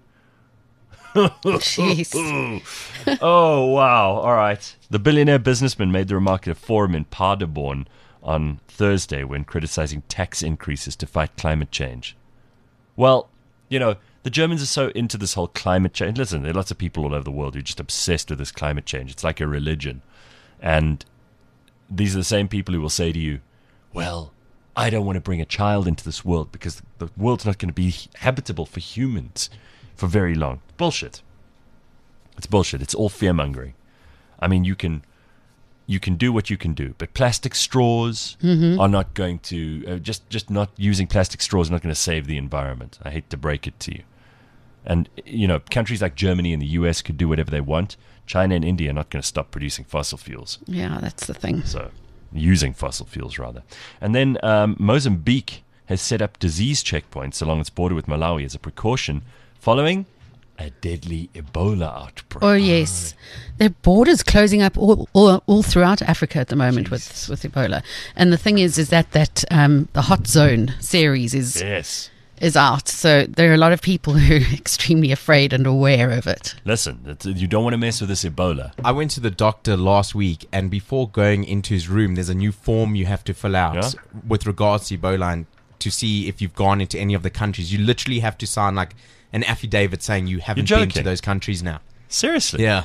Jeez. Oh, wow. All right. The billionaire businessman made the remark at a forum in Paderborn on Thursday when criticizing tax increases to fight climate change. Well, you know, the Germans are so into this whole climate change. Listen, there are lots of people all over the world who are just obsessed with this climate change. It's like a religion. And these are the same people who will say to you, well, I don't want to bring a child into this world because the world's not going to be habitable for humans for very long. Bullshit. It's bullshit. It's all fear-mongering. I mean, you can you can do what you can do, but plastic straws Mm-hmm. are not going to uh, just just not using plastic straws is not going to save the environment. I hate to break it to you. And you know, countries like Germany and the U S could do whatever they want. China and India are not going to stop producing fossil fuels. Yeah, that's the thing. So, using fossil fuels rather. And then um, Mozambique has set up disease checkpoints along its border with Malawi as a precaution following a deadly Ebola outbreak. Oh, yes. Their borders closing up all, all, all throughout Africa at the moment with, with Ebola. And the thing is, is that, that um, the Hot Zone series is Yes. is out. So there are a lot of people who are extremely afraid and aware of it. Listen, it's- you don't want to mess with this Ebola. I went to the doctor last week, and before going into his room, there's a new form you have to fill out Yeah? with regards to Ebola and to see if you've gone into any of the countries. You literally have to sign like an affidavit saying you haven't You're been to joking. those countries now. Seriously? Yeah.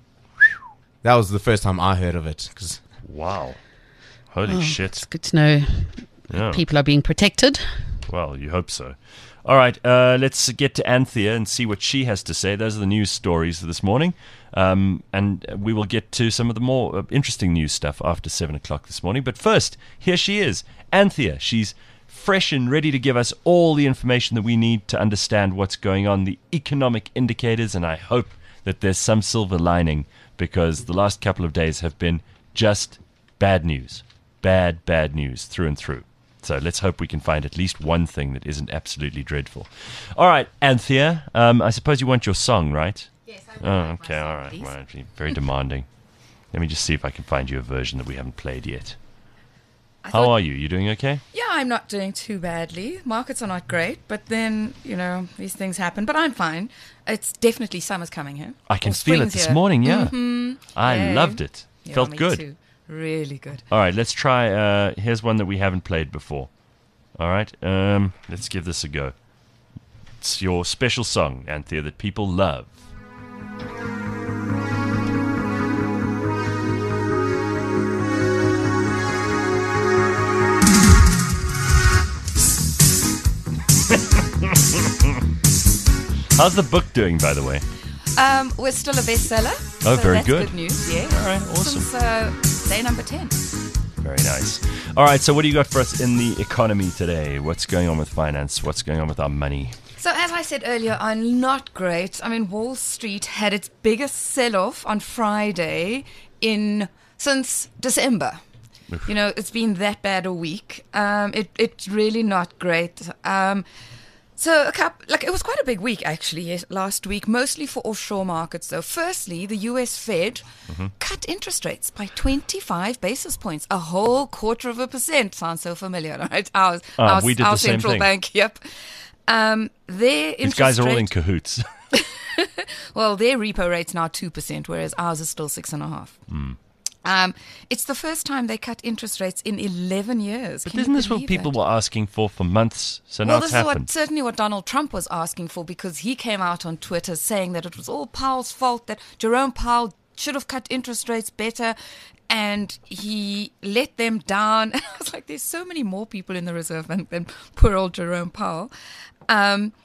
That was the first time I heard of it. 'Cause Wow. Holy Oh, shit. It's good to know Yeah. people are being protected. Well, you hope so. All right, uh, let's get to Anthea and see what she has to say. Those are the news stories for this morning. Um, and we will get to some of the more uh, interesting news stuff after seven o'clock this morning. But first, here she is, Anthea. She's fresh and ready to give us all the information that we need to understand what's going on, the economic indicators, and I hope that there's some silver lining because the last couple of days have been just bad news. Bad, bad news through and through. So let's hope we can find at least one thing that isn't absolutely dreadful. All right, Anthea, um, I suppose you want your song, right? Yes, Oh, okay, all right. Well, actually, very demanding. Let me just see if I can find you a version that we haven't played yet. I How thought- are you? You doing okay? Yeah, I'm not doing too badly. Markets are not great, but then, you know, these things happen. But I'm fine. It's definitely summer's coming here. I can Or feel it spring's this here. morning, yeah. Mhm. I Yay. loved it. Yeah, Felt me good. too. Really good. All right, let's try. Uh, here's one that we haven't played before. All right, um, let's give this a go. It's your special song, Anthea, that people love. How's the book doing, by the way? Um, we're still a bestseller. Oh, so very that's good. good news, yeah. All right, awesome. Since uh, day number ten. Very nice. All right, so what do you got for us in the economy today? What's going on with finance? What's going on with our money? So as I said earlier, I'm not great. I mean, Wall Street had its biggest sell-off on Friday in since December. Oof. You know, it's been that bad a week. Um, it it's really not great. Um, so a couple, like it was quite a big week actually yes, last week, mostly for offshore markets. Though, firstly, the U S Fed Mm-hmm. cut interest rates by twenty-five basis points, a whole quarter of a percent. Sounds so familiar, right? Ours, Ah, our, we did our the same central thing. bank. Yep. Um, their These interest guys are all rate, in cahoots. well, their repo rate's now two percent, whereas ours is still six and a half. Hmm. Um, it's the first time they cut interest rates in eleven years. But Can you isn't this what believe people that? were asking for for months? So Well, now this it's is happened. what certainly what Donald Trump was asking for, because he came out on Twitter saying that it was all Powell's fault, that Jerome Powell should have cut interest rates better, and he let them down. And I was like, there's so many more people in the Reserve Bank than poor old Jerome Powell. Um,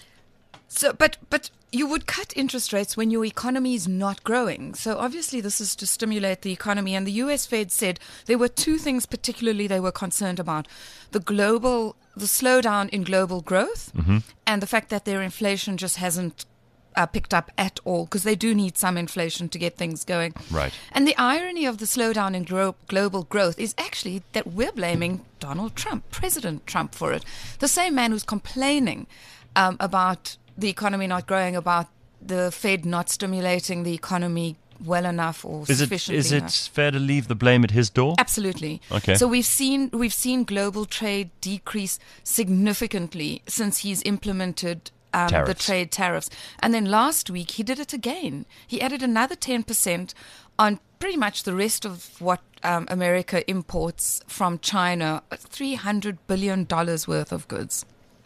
so, but but you would cut interest rates when your economy is not growing. So obviously this is to stimulate the economy. And the U S Fed said there were two things particularly they were concerned about: the global, the slowdown in global growth, and the fact that their inflation just hasn't uh, picked up at all, because they do need some inflation to get things going. Right. And the irony of the slowdown in gro- global growth is actually that we're blaming Donald Trump, President Trump, for it. The same man who's complaining um, about the economy not growing, about the Fed not stimulating the economy well enough or Is it sufficiently is it enough. fair to leave the blame at his door? Absolutely. Okay. So we've seen we've seen global trade decrease significantly since he's implemented um, the Tariffs. trade tariffs. And then last week he did it again. He added another ten percent on pretty much the rest of what um, America imports from China, three hundred billion dollars worth of goods.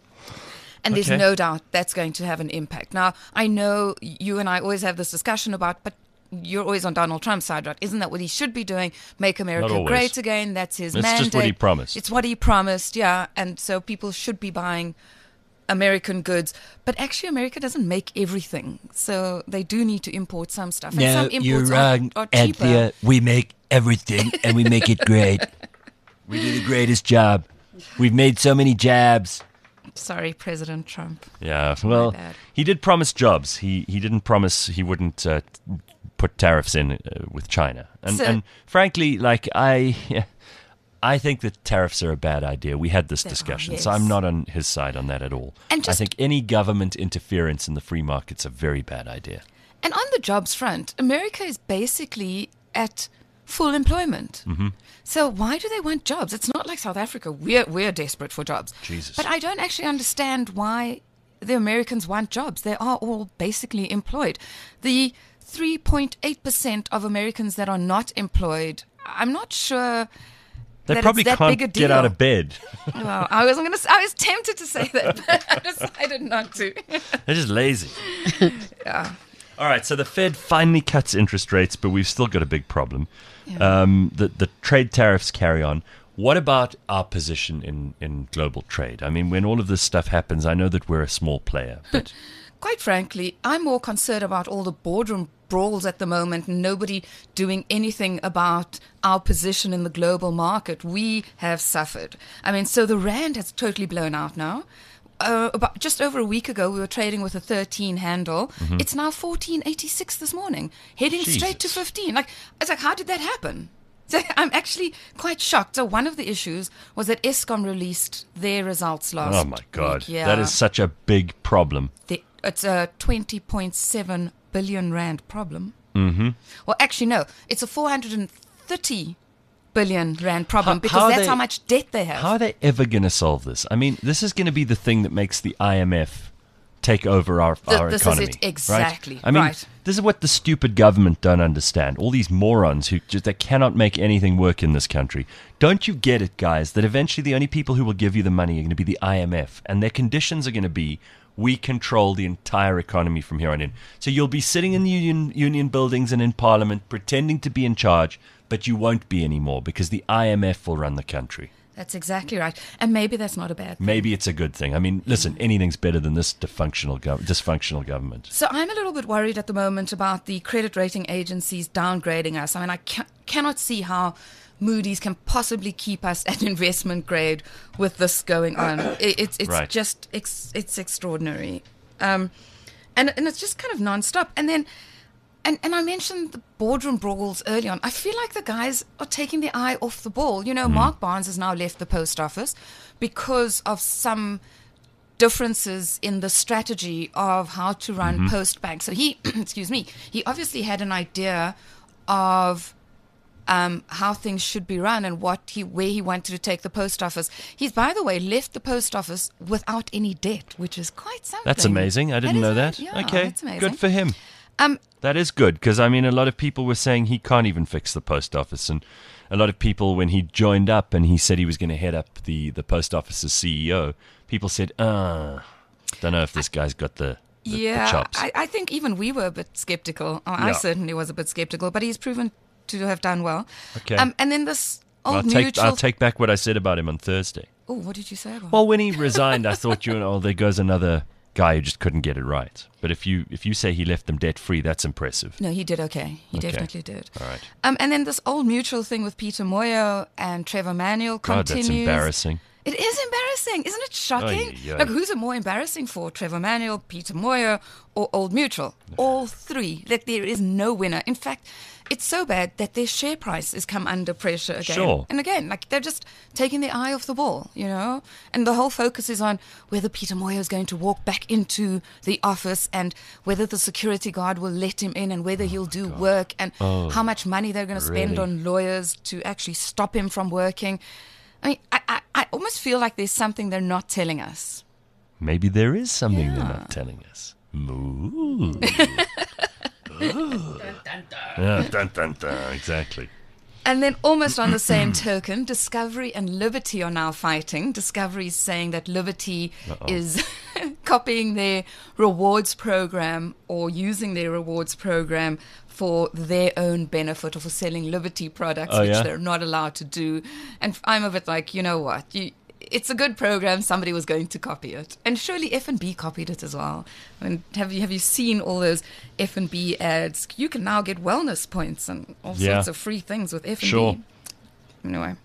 And there's Okay. no doubt that's going to have an impact. Now, I know you and I always have this discussion about, but you're always on Donald Trump's side, right? Isn't that what he should be doing? Make America always. great again. That's his It's mandate. just what he promised. It's what he promised, yeah. And so people should be buying American goods. But actually, America doesn't make everything. So they do need to import some stuff. And No, some imports you're are, wrong, are cheaper. Anthea. We make everything, and we make it great. We do the greatest job. We've made so many jabs. Sorry, President Trump. Yeah, well, bad. he did promise jobs. He he didn't promise he wouldn't uh, put tariffs in uh, with China. And So- and frankly, like I, I think that tariffs are a bad idea. We had this They are, discussion, yes. so I'm not on his side on that at all. And I just- think any government interference in the free market's a very bad idea. And on the jobs front, America is basically at full employment. Mm-hmm. So why do they want jobs? It's not like South Africa. We're we're desperate for jobs. Jesus. But I don't actually understand why the Americans want jobs. They are all basically employed. The three point eight percent of Americans that are not employed, I'm not sure They that probably it's that can't big a get out deal. of bed. Well, I wasn't going to. I was tempted to say that, but I decided not to. They're just lazy. Yeah. All right, so the Fed finally cuts interest rates, but we've still got a big problem. Um, the the trade tariffs carry on. What about our position in, in global trade? I mean, when all of this stuff happens, I know that we're a small player, but Quite frankly, I'm more concerned about all the boardroom brawls at the moment and nobody doing anything about our position in the global market. We have suffered. I mean, so the rand has totally blown out now. Uh, about just over a week ago, we were trading with a thirteen handle. It's now fourteen eighty-six this morning, heading straight to Jesus. fifteen. Like, it's like, how did that happen? So I'm actually quite shocked. So one of the issues was that Eskom released their results last oh my God, week. Yeah. that is such a big problem. The, it's a twenty point seven billion rand problem. Mm-hmm. Well, actually, no. It's a four hundred thirty billion rand problem How- because how that's they- how much debt they have. How are they ever going to solve this? I mean, this is going to be the thing that makes the I M F take over our, Th- our this is economy. it, right? exactly, I mean, right. this is what the stupid government don't understand. All these morons who just they cannot make anything work in this country. Don't you get it, guys, that eventually the only people who will give you the money are going to be the I M F, and their conditions are going to be we control the entire economy from here on in. So you'll be sitting in the union, union buildings and in parliament pretending to be in charge, but you won't be anymore because the I M F will run the country. That's exactly right. And maybe that's not a bad thing. Maybe it's a good thing. I mean, listen, anything's better than this dysfunctional, gov- dysfunctional government. So I'm a little bit worried at the moment about the credit rating agencies downgrading us. I mean, I ca- cannot see how Moody's can possibly keep us at investment grade with this going on. It, it's it's Right. just ex- it's extraordinary, um, and and it's just kind of nonstop. And then, and and I mentioned the boardroom brawls early on. I feel like the guys are taking their eye off the ball. You know, Mm. Mark Barnes has now left the post office because of some differences in the strategy of how to run Mm-hmm. post bank. So he, excuse me, he obviously had an idea of um, how things should be run and what he, where he wanted to take the post office. He's, by the way, left the post office without any debt, which is quite something. That's amazing. I didn't That know is that. a- yeah, okay, that's amazing. good for him. Um, That is good because, I mean, a lot of people were saying he can't even fix the post office. And a lot of people, when he joined up and he said he was going to head up the, the post office's C E O, people said, ah, don't know if this guy's got the, the, the yeah, chops. I, I think even we were a bit skeptical. Oh, I Yeah. certainly was a bit skeptical, but he's proven to have done well. Okay. Um, and then this old I'll take, mutual. I'll take back what I said about him on Thursday. Oh, what did you say about? Well, when he resigned, I thought, you know, oh, there goes another guy who just couldn't get it right. But if you if you say he left them debt free, that's impressive. No, he did okay. He Okay. definitely did. All right. Um, and then this old mutual thing with Peter Moyo and Trevor Manuel God, continues. that's embarrassing. It is embarrassing, isn't it shocking? Ay, ay. Like, who's it more embarrassing for, Trevor Manuel, Peter Moyo, or Old Mutual? All three. Like, there is no winner. In fact, it's so bad that their share price has come under pressure again. Sure. And again, like, they're just taking their eye off the ball, you know? And the whole focus is on whether Peter Moyo is going to walk back into the office and whether the security guard will let him in and whether he'll do work and how much money they're going to spend really? on lawyers to actually stop him from working. I mean, I, I, I almost feel like there's something they're not telling us. Maybe there is something they're Yeah. not telling us. Moo. Yeah, dun, dun, dun, exactly. And then, almost on the same token, Discovery and Liberty are now fighting. Discovery is saying that Liberty Uh-oh. is copying their rewards program or using their rewards program for their own benefit or for selling Liberty products, Oh, which yeah? they're not allowed to do. And I'm a bit like, you know what? You, it's a good program. Somebody was going to copy it, and surely F and B copied it as well. I mean, have you have you seen all those F and B ads? You can now get wellness points and all Yeah. sorts of free things with F and B. Sure. Anyway,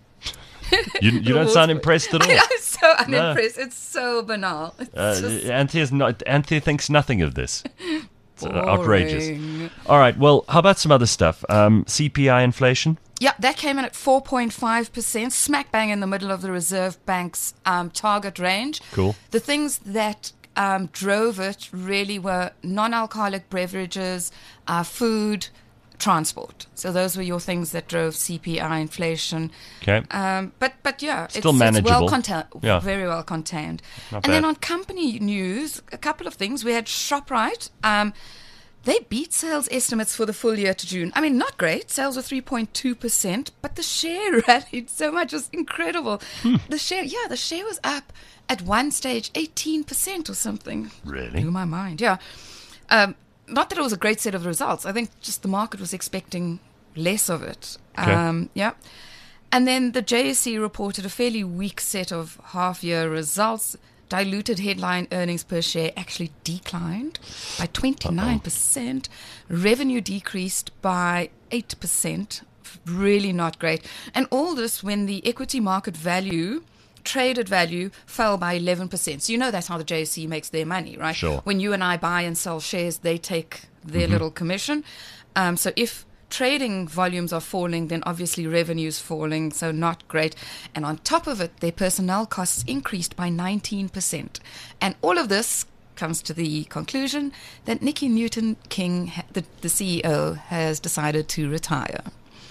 You, you don't sound impressed at all. I'm so unimpressed. It's so banal. It's Uh, just Anthea is not. Anthea thinks nothing of this. It's uh, outrageous. boring. All right. Well, how about some other stuff? Um, C P I inflation. Yeah, that came in at four point five percent, smack bang in the middle of the Reserve Bank's um, target range. Cool. The things that um, drove it really were non-alcoholic beverages, uh, food, transport. So those were your things that drove C P I inflation. Okay. Um, but but yeah, Still it's, manageable. It's well contained, Yeah. very well contained. Not and then bad. on company news, a couple of things. We had ShopRite. Um, they beat sales estimates for the full year to June. I mean, not great. Sales were three point two percent, but the share rallied so much. It was incredible. Hmm. The share, yeah, the share was up at one stage eighteen percent or something. Really? Blew my mind, yeah. Um, not that it was a great set of results. I think just the market was expecting less of it. Okay. Um, yeah. And then the J S E reported a fairly weak set of half-year results. Diluted headline earnings per share actually declined by twenty-nine percent. Revenue decreased by eight percent. Really not great. And all this when the equity market value, traded value, fell by eleven percent. So you know that's how the J S E makes their money, right? Sure. When you and I buy and sell shares, they take their little commission. Um, so if trading volumes are falling, then obviously revenue's falling, so not great. And on top of it, their personnel costs increased by nineteen percent. And all of this comes to the conclusion that Nikki Newton-King, the, the C E O, has decided to retire.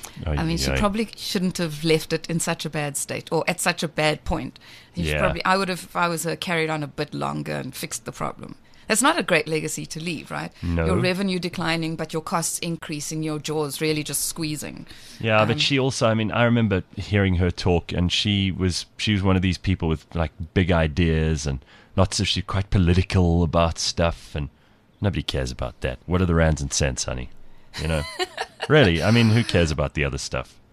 I mean, she Ay, ay. probably shouldn't have left it in such a bad state or at such a bad point. You should Yeah. probably, I would have, if I was her, carried on a bit longer and fixed the problem. That's not a great legacy to leave, right? No. Your revenue declining, but your costs increasing, your jaws really just squeezing. Yeah, Um, but she also, I mean, I remember hearing her talk, and she was she was one of these people with like big ideas, and not so she's quite political about stuff, and nobody cares about that. What are the rands and cents, honey? You know, really? I mean, who cares about the other stuff?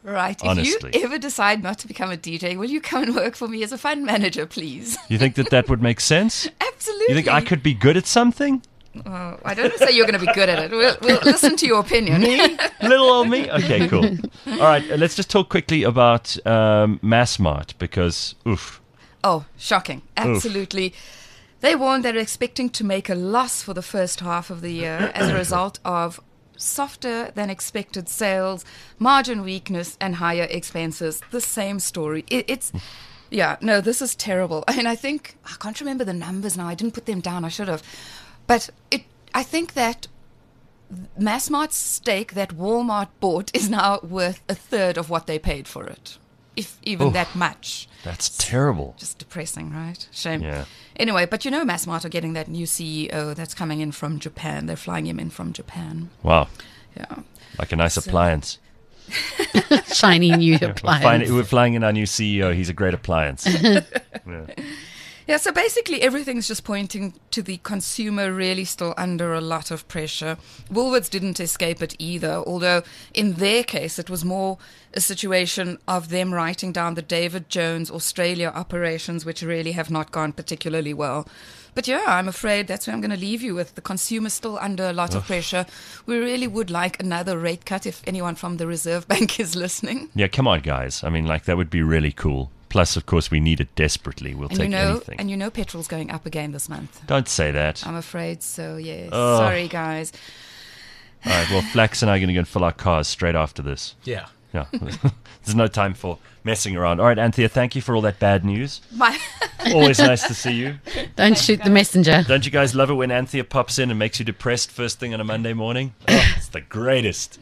Right. Honestly. If you ever decide not to become a D J, will you come and work for me as a fund manager, please? You think that that would make sense? Absolutely. You think I could be good at something? Oh, I don't say you're going to be good at it. We'll, we'll listen to your opinion. Me? Little old me? Okay, cool. All right, uh, let's just talk quickly about um, Massmart because, oof. Oh, shocking. Absolutely. They warned they're expecting to make a loss for the first half of the year as a result of softer than expected sales, margin weakness, and higher expenses. The same story. It, it's, yeah, no, this is terrible. I mean, I think, I can't remember the numbers now. I didn't put them down. I should have. But it, I think that Massmart's stake that Walmart bought is now worth a third of what they paid for it, if even Oof. that much. That's terrible. Just depressing, right? Shame. Yeah. Anyway, but you know Massmart are getting that new C E O that's coming in from Japan. They're flying him in from Japan. Wow. Yeah. Like a nice So- appliance. Shiny new We're, appliance. flying, we're flying in our new C E O. He's a great appliance. Yeah. Yeah, so basically everything's just pointing to the consumer really still under a lot of pressure. Woolworths didn't escape it either, although in their case it was more a situation of them writing down the David Jones Australia operations, which really have not gone particularly well. But yeah, I'm afraid that's where I'm going to leave you with. The consumer still under a lot of pressure. We really would like another rate cut if anyone from the Reserve Bank is listening. Yeah, come on, guys. I mean, like, that would be really cool. Plus, of course, we need it desperately. We'll And take you know, anything. and you know petrol's going up again this month. Don't say that. I'm afraid so, yes. Oh. Sorry, guys. All right, well, Flax and I are going to go and fill our cars straight after this. Yeah. Yeah. There's no time for messing around. All right, Anthea, thank you for all that bad news. My Always nice to see you. Don't shoot the messenger. Don't you guys love it when Anthea pops in and makes you depressed first thing on a Monday morning? Oh, it's the greatest.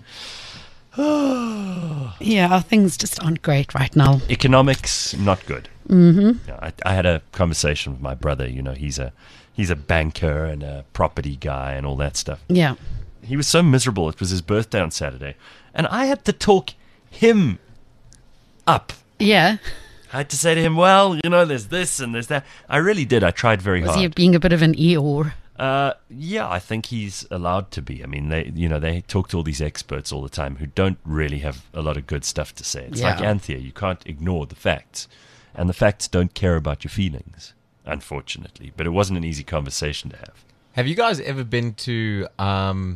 Yeah, things just aren't great right now. Economics, not good. Mm-hmm. Yeah, I, I had a conversation with my brother. You know, he's a he's a banker and a property guy and all that stuff. Yeah. He was so miserable. It was his birthday on Saturday, and I had to talk him up. Yeah. I had to say to him, well, you know, there's this and there's that. I really did. I tried very Was hard. he being a bit of an Eeyore? Uh, yeah, I think he's allowed to be. I mean, they, you know, they talk to all these experts all the time who don't really have a lot of good stuff to say. It's Yeah. like Anthea, you can't ignore the facts, and the facts don't care about your feelings, unfortunately. But it wasn't an easy conversation to have. Have you guys ever been to? Um,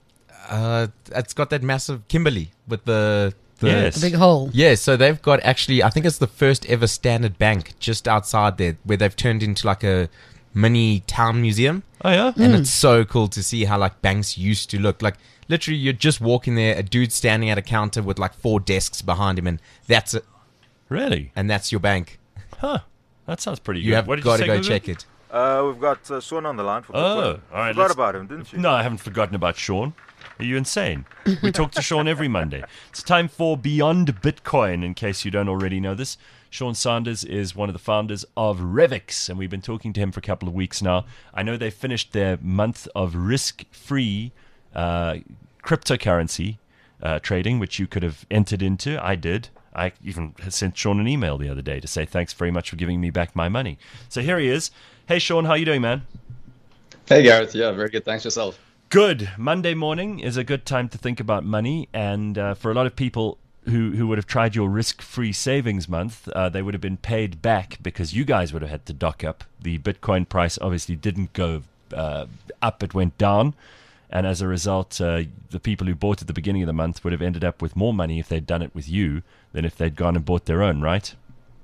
uh, it's got that massive Kimberley with the. the Yes. The big hole. Yeah, so they've got actually, I think it's the first ever Standard Bank just outside there, where they've turned into like a mini town museum. Oh yeah, And it's so cool to see how like banks used to look. Like literally, you're just walking there, a dude standing at a counter with like four desks behind him, and that's it. really? And that's your bank. Huh? That sounds pretty You good. have What did got you to say, go Gugu? check it. Uh, we've got uh, Sean on the line for Oh, Bitcoin. all right. Forgot let's- about him, didn't you? No, I haven't forgotten about Sean. Are you insane? We talk to Sean every Monday. It's time for Beyond Bitcoin, in case you don't already know this. Sean Sanders is one of the founders of Revix, and we've been talking to him for a couple of weeks now. I know they finished their month of risk-free uh, cryptocurrency uh, trading, which you could have entered into. I did. I even sent Sean an email the other day to say thanks very much for giving me back my money. So here he is. Hey, Sean, how you doing, man? Hey, Gareth. Yeah, very good. Thanks yourself. Good. Monday morning is a good time to think about money, and uh, for a lot of people who, who would have tried your risk-free savings month, uh, they would have been paid back because you guys would have had to dock up. The Bitcoin price obviously didn't go uh, up, it went down, and as a result, uh, the people who bought at the beginning of the month would have ended up with more money if they'd done it with you than if they'd gone and bought their own, right?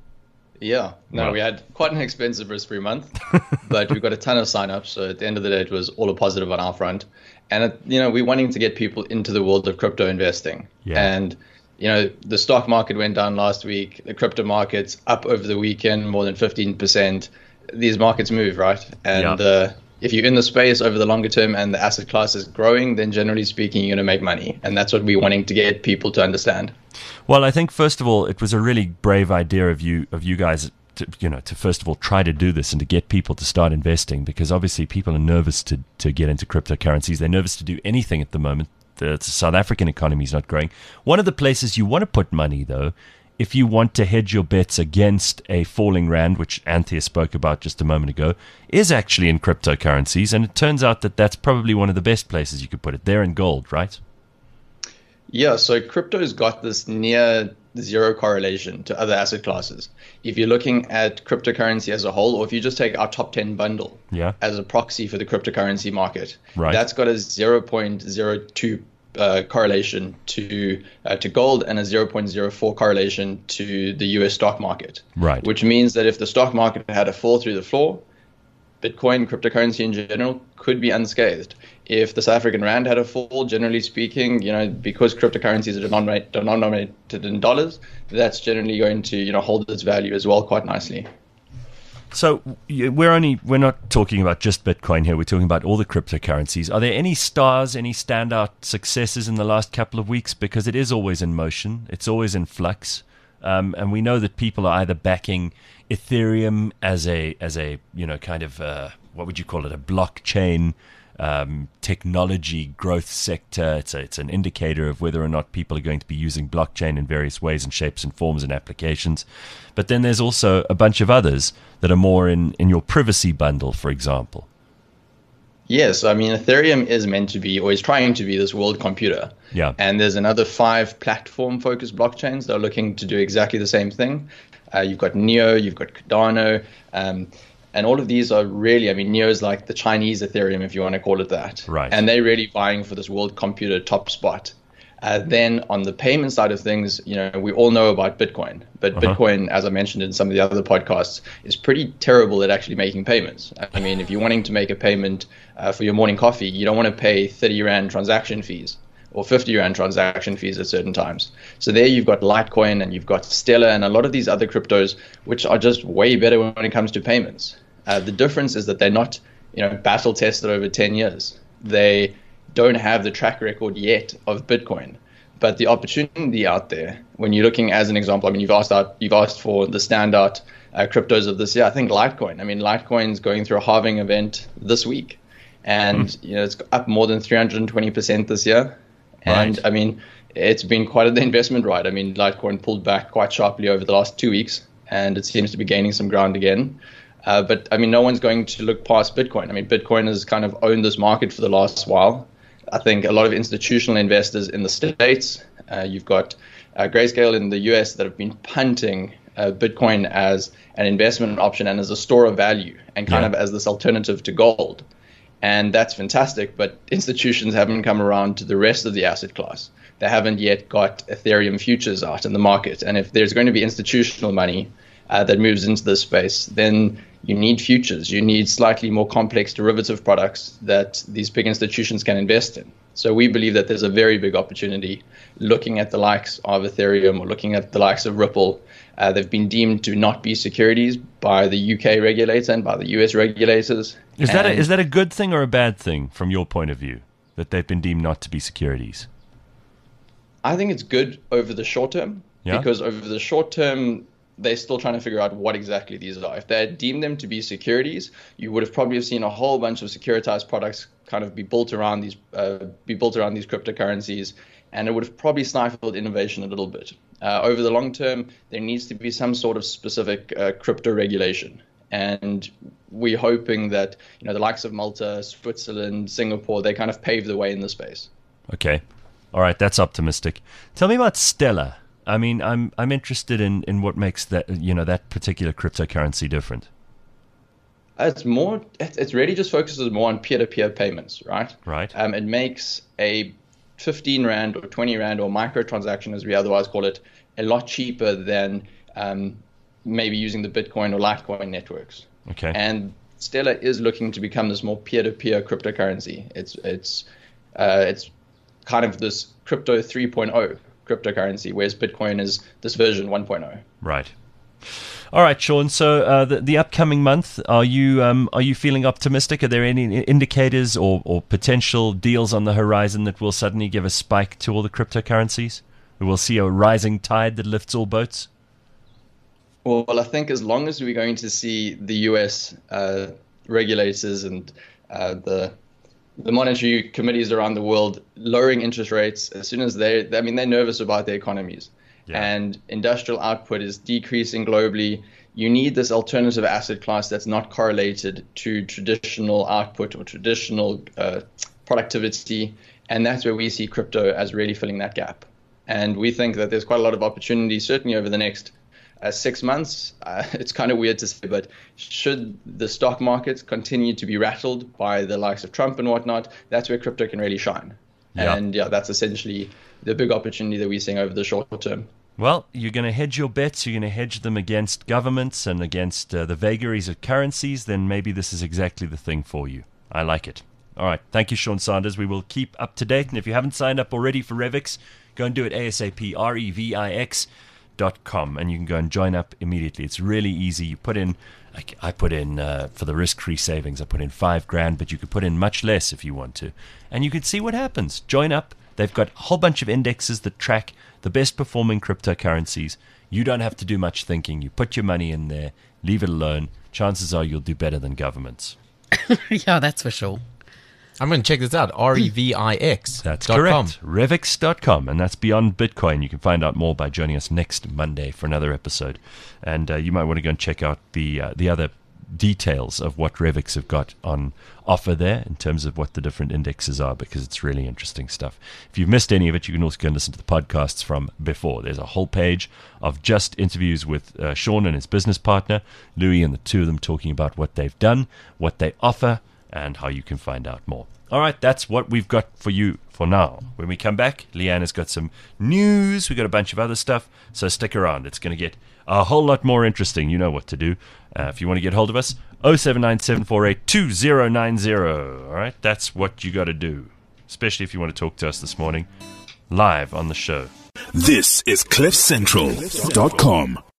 Yeah. No, Wow. we had quite an expensive risk-free month, but we got a ton of sign-ups. So at the end of the day, it was all a positive on our front. And, it, you know, we're wanting to get people into the world of crypto investing. Yeah. And, you know, the stock market went down last week. The crypto market's up over the weekend, more than fifteen percent. These markets move, right? And Yeah. uh, if you're in the space over the longer term and the asset class is growing, then generally speaking, you're going to make money. And that's what we're wanting to get people to understand. Well, I think first of all, it was a really brave idea of you of you guys to, you know, to first of all try to do this and to get people to start investing, because obviously people are nervous to to get into cryptocurrencies. They're nervous to do anything at the moment. The South African economy is not growing. One of the places you want to put money, though, if you want to hedge your bets against a falling rand, which Anthea spoke about just a moment ago, is actually in cryptocurrencies, and it turns out that that's probably one of the best places you could put it. There in gold, right? Yeah, so crypto's got this near zero correlation to other asset classes. If you're looking at cryptocurrency as a whole, or if you just take our top ten bundle Yeah. as a proxy for the cryptocurrency market, Right. that's got a zero point zero two uh, correlation to uh, to gold and a zero point zero four correlation to the U S stock market. Right. Which means that if the stock market had a fall through the floor, Bitcoin, cryptocurrency in general, could be unscathed. If the South African rand had a fall, generally speaking, you know, because cryptocurrencies are denominate, denominated in dollars, that's generally going to, you know, hold its value as well quite nicely. So y- we're only we're not talking about just Bitcoin here. We're talking about all the cryptocurrencies. Are there any stars, any standout successes in the last couple of weeks? Because it is always in motion. It's always in flux. Um, and we know that people are either backing Ethereum as a as a you know kind of uh, what would you call it, a blockchain um, technology growth sector. It's a, it's an indicator of whether or not people are going to be using blockchain in various ways and shapes and forms and applications. But then there's also a bunch of others that are more in, in your privacy bundle, for example. Yes, I mean, Ethereum is meant to be, or is trying to be, this world computer. Yeah. And there's another five platform-focused blockchains that are looking to do exactly the same thing. Uh, you've got Neo, you've got Cardano, um, and all of these are really, I mean, Neo is like the Chinese Ethereum, if you want to call it that. Right. And they're really vying for this world computer top spot. Uh, then on the payment side of things, you know, we all know about Bitcoin, but Uh-huh. Bitcoin, as I mentioned in some of the other podcasts, is pretty terrible at actually making payments. I mean, if you're wanting to make a payment uh, for your morning coffee, you don't want to pay thirty rand transaction fees or fifty rand transaction fees at certain times. So there you've got Litecoin and you've got Stellar and a lot of these other cryptos, which are just way better when it comes to payments. Uh, the difference is that they're not, you know, battle tested over ten years. They don't have the track record yet of Bitcoin, but the opportunity out there, when you're looking as an example, I mean, you've asked out, you've asked for the standout uh, cryptos of this year. I think Litecoin. I mean, Litecoin's going through a halving event this week, and mm. you know, it's up more than three hundred twenty percent this year. And Right. I mean, it's been quite an investment ride. I mean, Litecoin pulled back quite sharply over the last two weeks, and it seems to be gaining some ground again. Uh, but I mean, no one's going to look past Bitcoin. I mean, Bitcoin has kind of owned this market for the last while. I think a lot of institutional investors in the States, uh, you've got uh, Grayscale in the U S that have been punting uh, Bitcoin as an investment option and as a store of value and kind Yeah. of as this alternative to gold. And that's fantastic, but institutions haven't come around to the rest of the asset class. They haven't yet got Ethereum futures out in the market. And if there's going to be institutional money uh, that moves into this space, then you need futures. You need slightly more complex derivative products that these big institutions can invest in. So we believe that there's a very big opportunity looking at the likes of Ethereum or looking at the likes of Ripple. Uh, they've been deemed to not be securities by the U K regulator and by the U S regulators. Is that a, And- is that a good thing or a bad thing from your point of view, that they've been deemed not to be securities? I think it's good over the short term, Yeah. because over the short term, they're still trying to figure out what exactly these are. If they had deemed them to be securities, you would have probably have seen a whole bunch of securitized products kind of be built around these uh, be built around these cryptocurrencies, and it would have probably stifled innovation a little bit. Uh, over the long term, there needs to be some sort of specific uh, crypto regulation, and we're hoping that, you know, the likes of Malta, Switzerland, Singapore, they kind of pave the way in the space. Okay. All right, that's optimistic. Tell me about Stellar. I mean, I'm I'm interested in, in what makes that, you know, that particular cryptocurrency different. It's more. It it's really just focuses more on peer-to-peer payments, right? Right. Um, it makes a fifteen rand or twenty rand or microtransaction, as we otherwise call it, a lot cheaper than um, maybe using the Bitcoin or Litecoin networks. Okay. And Stellar is looking to become this more peer-to-peer cryptocurrency. It's it's uh, it's kind of this crypto three point oh cryptocurrency, whereas Bitcoin is this version one point oh. Right. All right, Sean. So uh, the the upcoming month, are you um, are you feeling optimistic? Are there any indicators or, or potential deals on the horizon that will suddenly give a spike to all the cryptocurrencies? We'll see a rising tide that lifts all boats. Well, I think as long as we're going to see the U S uh, regulators and uh, the the monetary committees around the world lowering interest rates, as soon as they, I mean, they're nervous about their economies. Yeah. And industrial output is decreasing globally. You need this alternative asset class that's not correlated to traditional output or traditional uh, productivity. And that's where we see crypto as really filling that gap. And we think that there's quite a lot of opportunity, certainly over the next uh, six months. Uh, it's kind of weird to say, but should the stock markets continue to be rattled by the likes of Trump and whatnot, that's where crypto can really shine. Yeah. And yeah, that's essentially the big opportunity that we're seeing over the short term. Well, you're going to hedge your bets, you're going to hedge them against governments and against uh, the vagaries of currencies, then maybe this is exactly the thing for you. I like it. All right. Thank you, Sean Sanders. We will keep up to date. And if you haven't signed up already for Revix, go and do it ASAP, R E V I X dot com, and you can go and join up immediately. It's really easy. You put in, like I put in uh, for the risk-free savings, I put in five grand, but you could put in much less if you want to. And you can see what happens. Join up. They've got a whole bunch of indexes that track the best performing cryptocurrencies. You don't have to do much thinking. You put your money in there, leave it alone. Chances are you'll do better than governments. Yeah, that's for sure. I'm going to check this out. R E V I X. That's dot com. correct. Revix dot com, and that's Beyond Bitcoin. You can find out more by joining us next Monday for another episode. And uh, you might want to go and check out the uh, the other details of what Revix have got on offer there in terms of what the different indexes are, because it's really interesting stuff. If you've missed any of it, you can also go and listen to the podcasts from before. There's a whole page of just interviews with uh, Sean and his business partner, Louis, and the two of them talking about what they've done, what they offer, and how you can find out more. All right, that's what we've got for you for now. When we come back, Leanne's got some news. We've got a bunch of other stuff, so stick around. It's going to get a whole lot more interesting. You know what to do. Uh, if you want to get hold of us, oh seven nine seven four eight two oh nine oh. All right, that's what you got to do, especially if you want to talk to us this morning live on the show. This is cliff central dot com.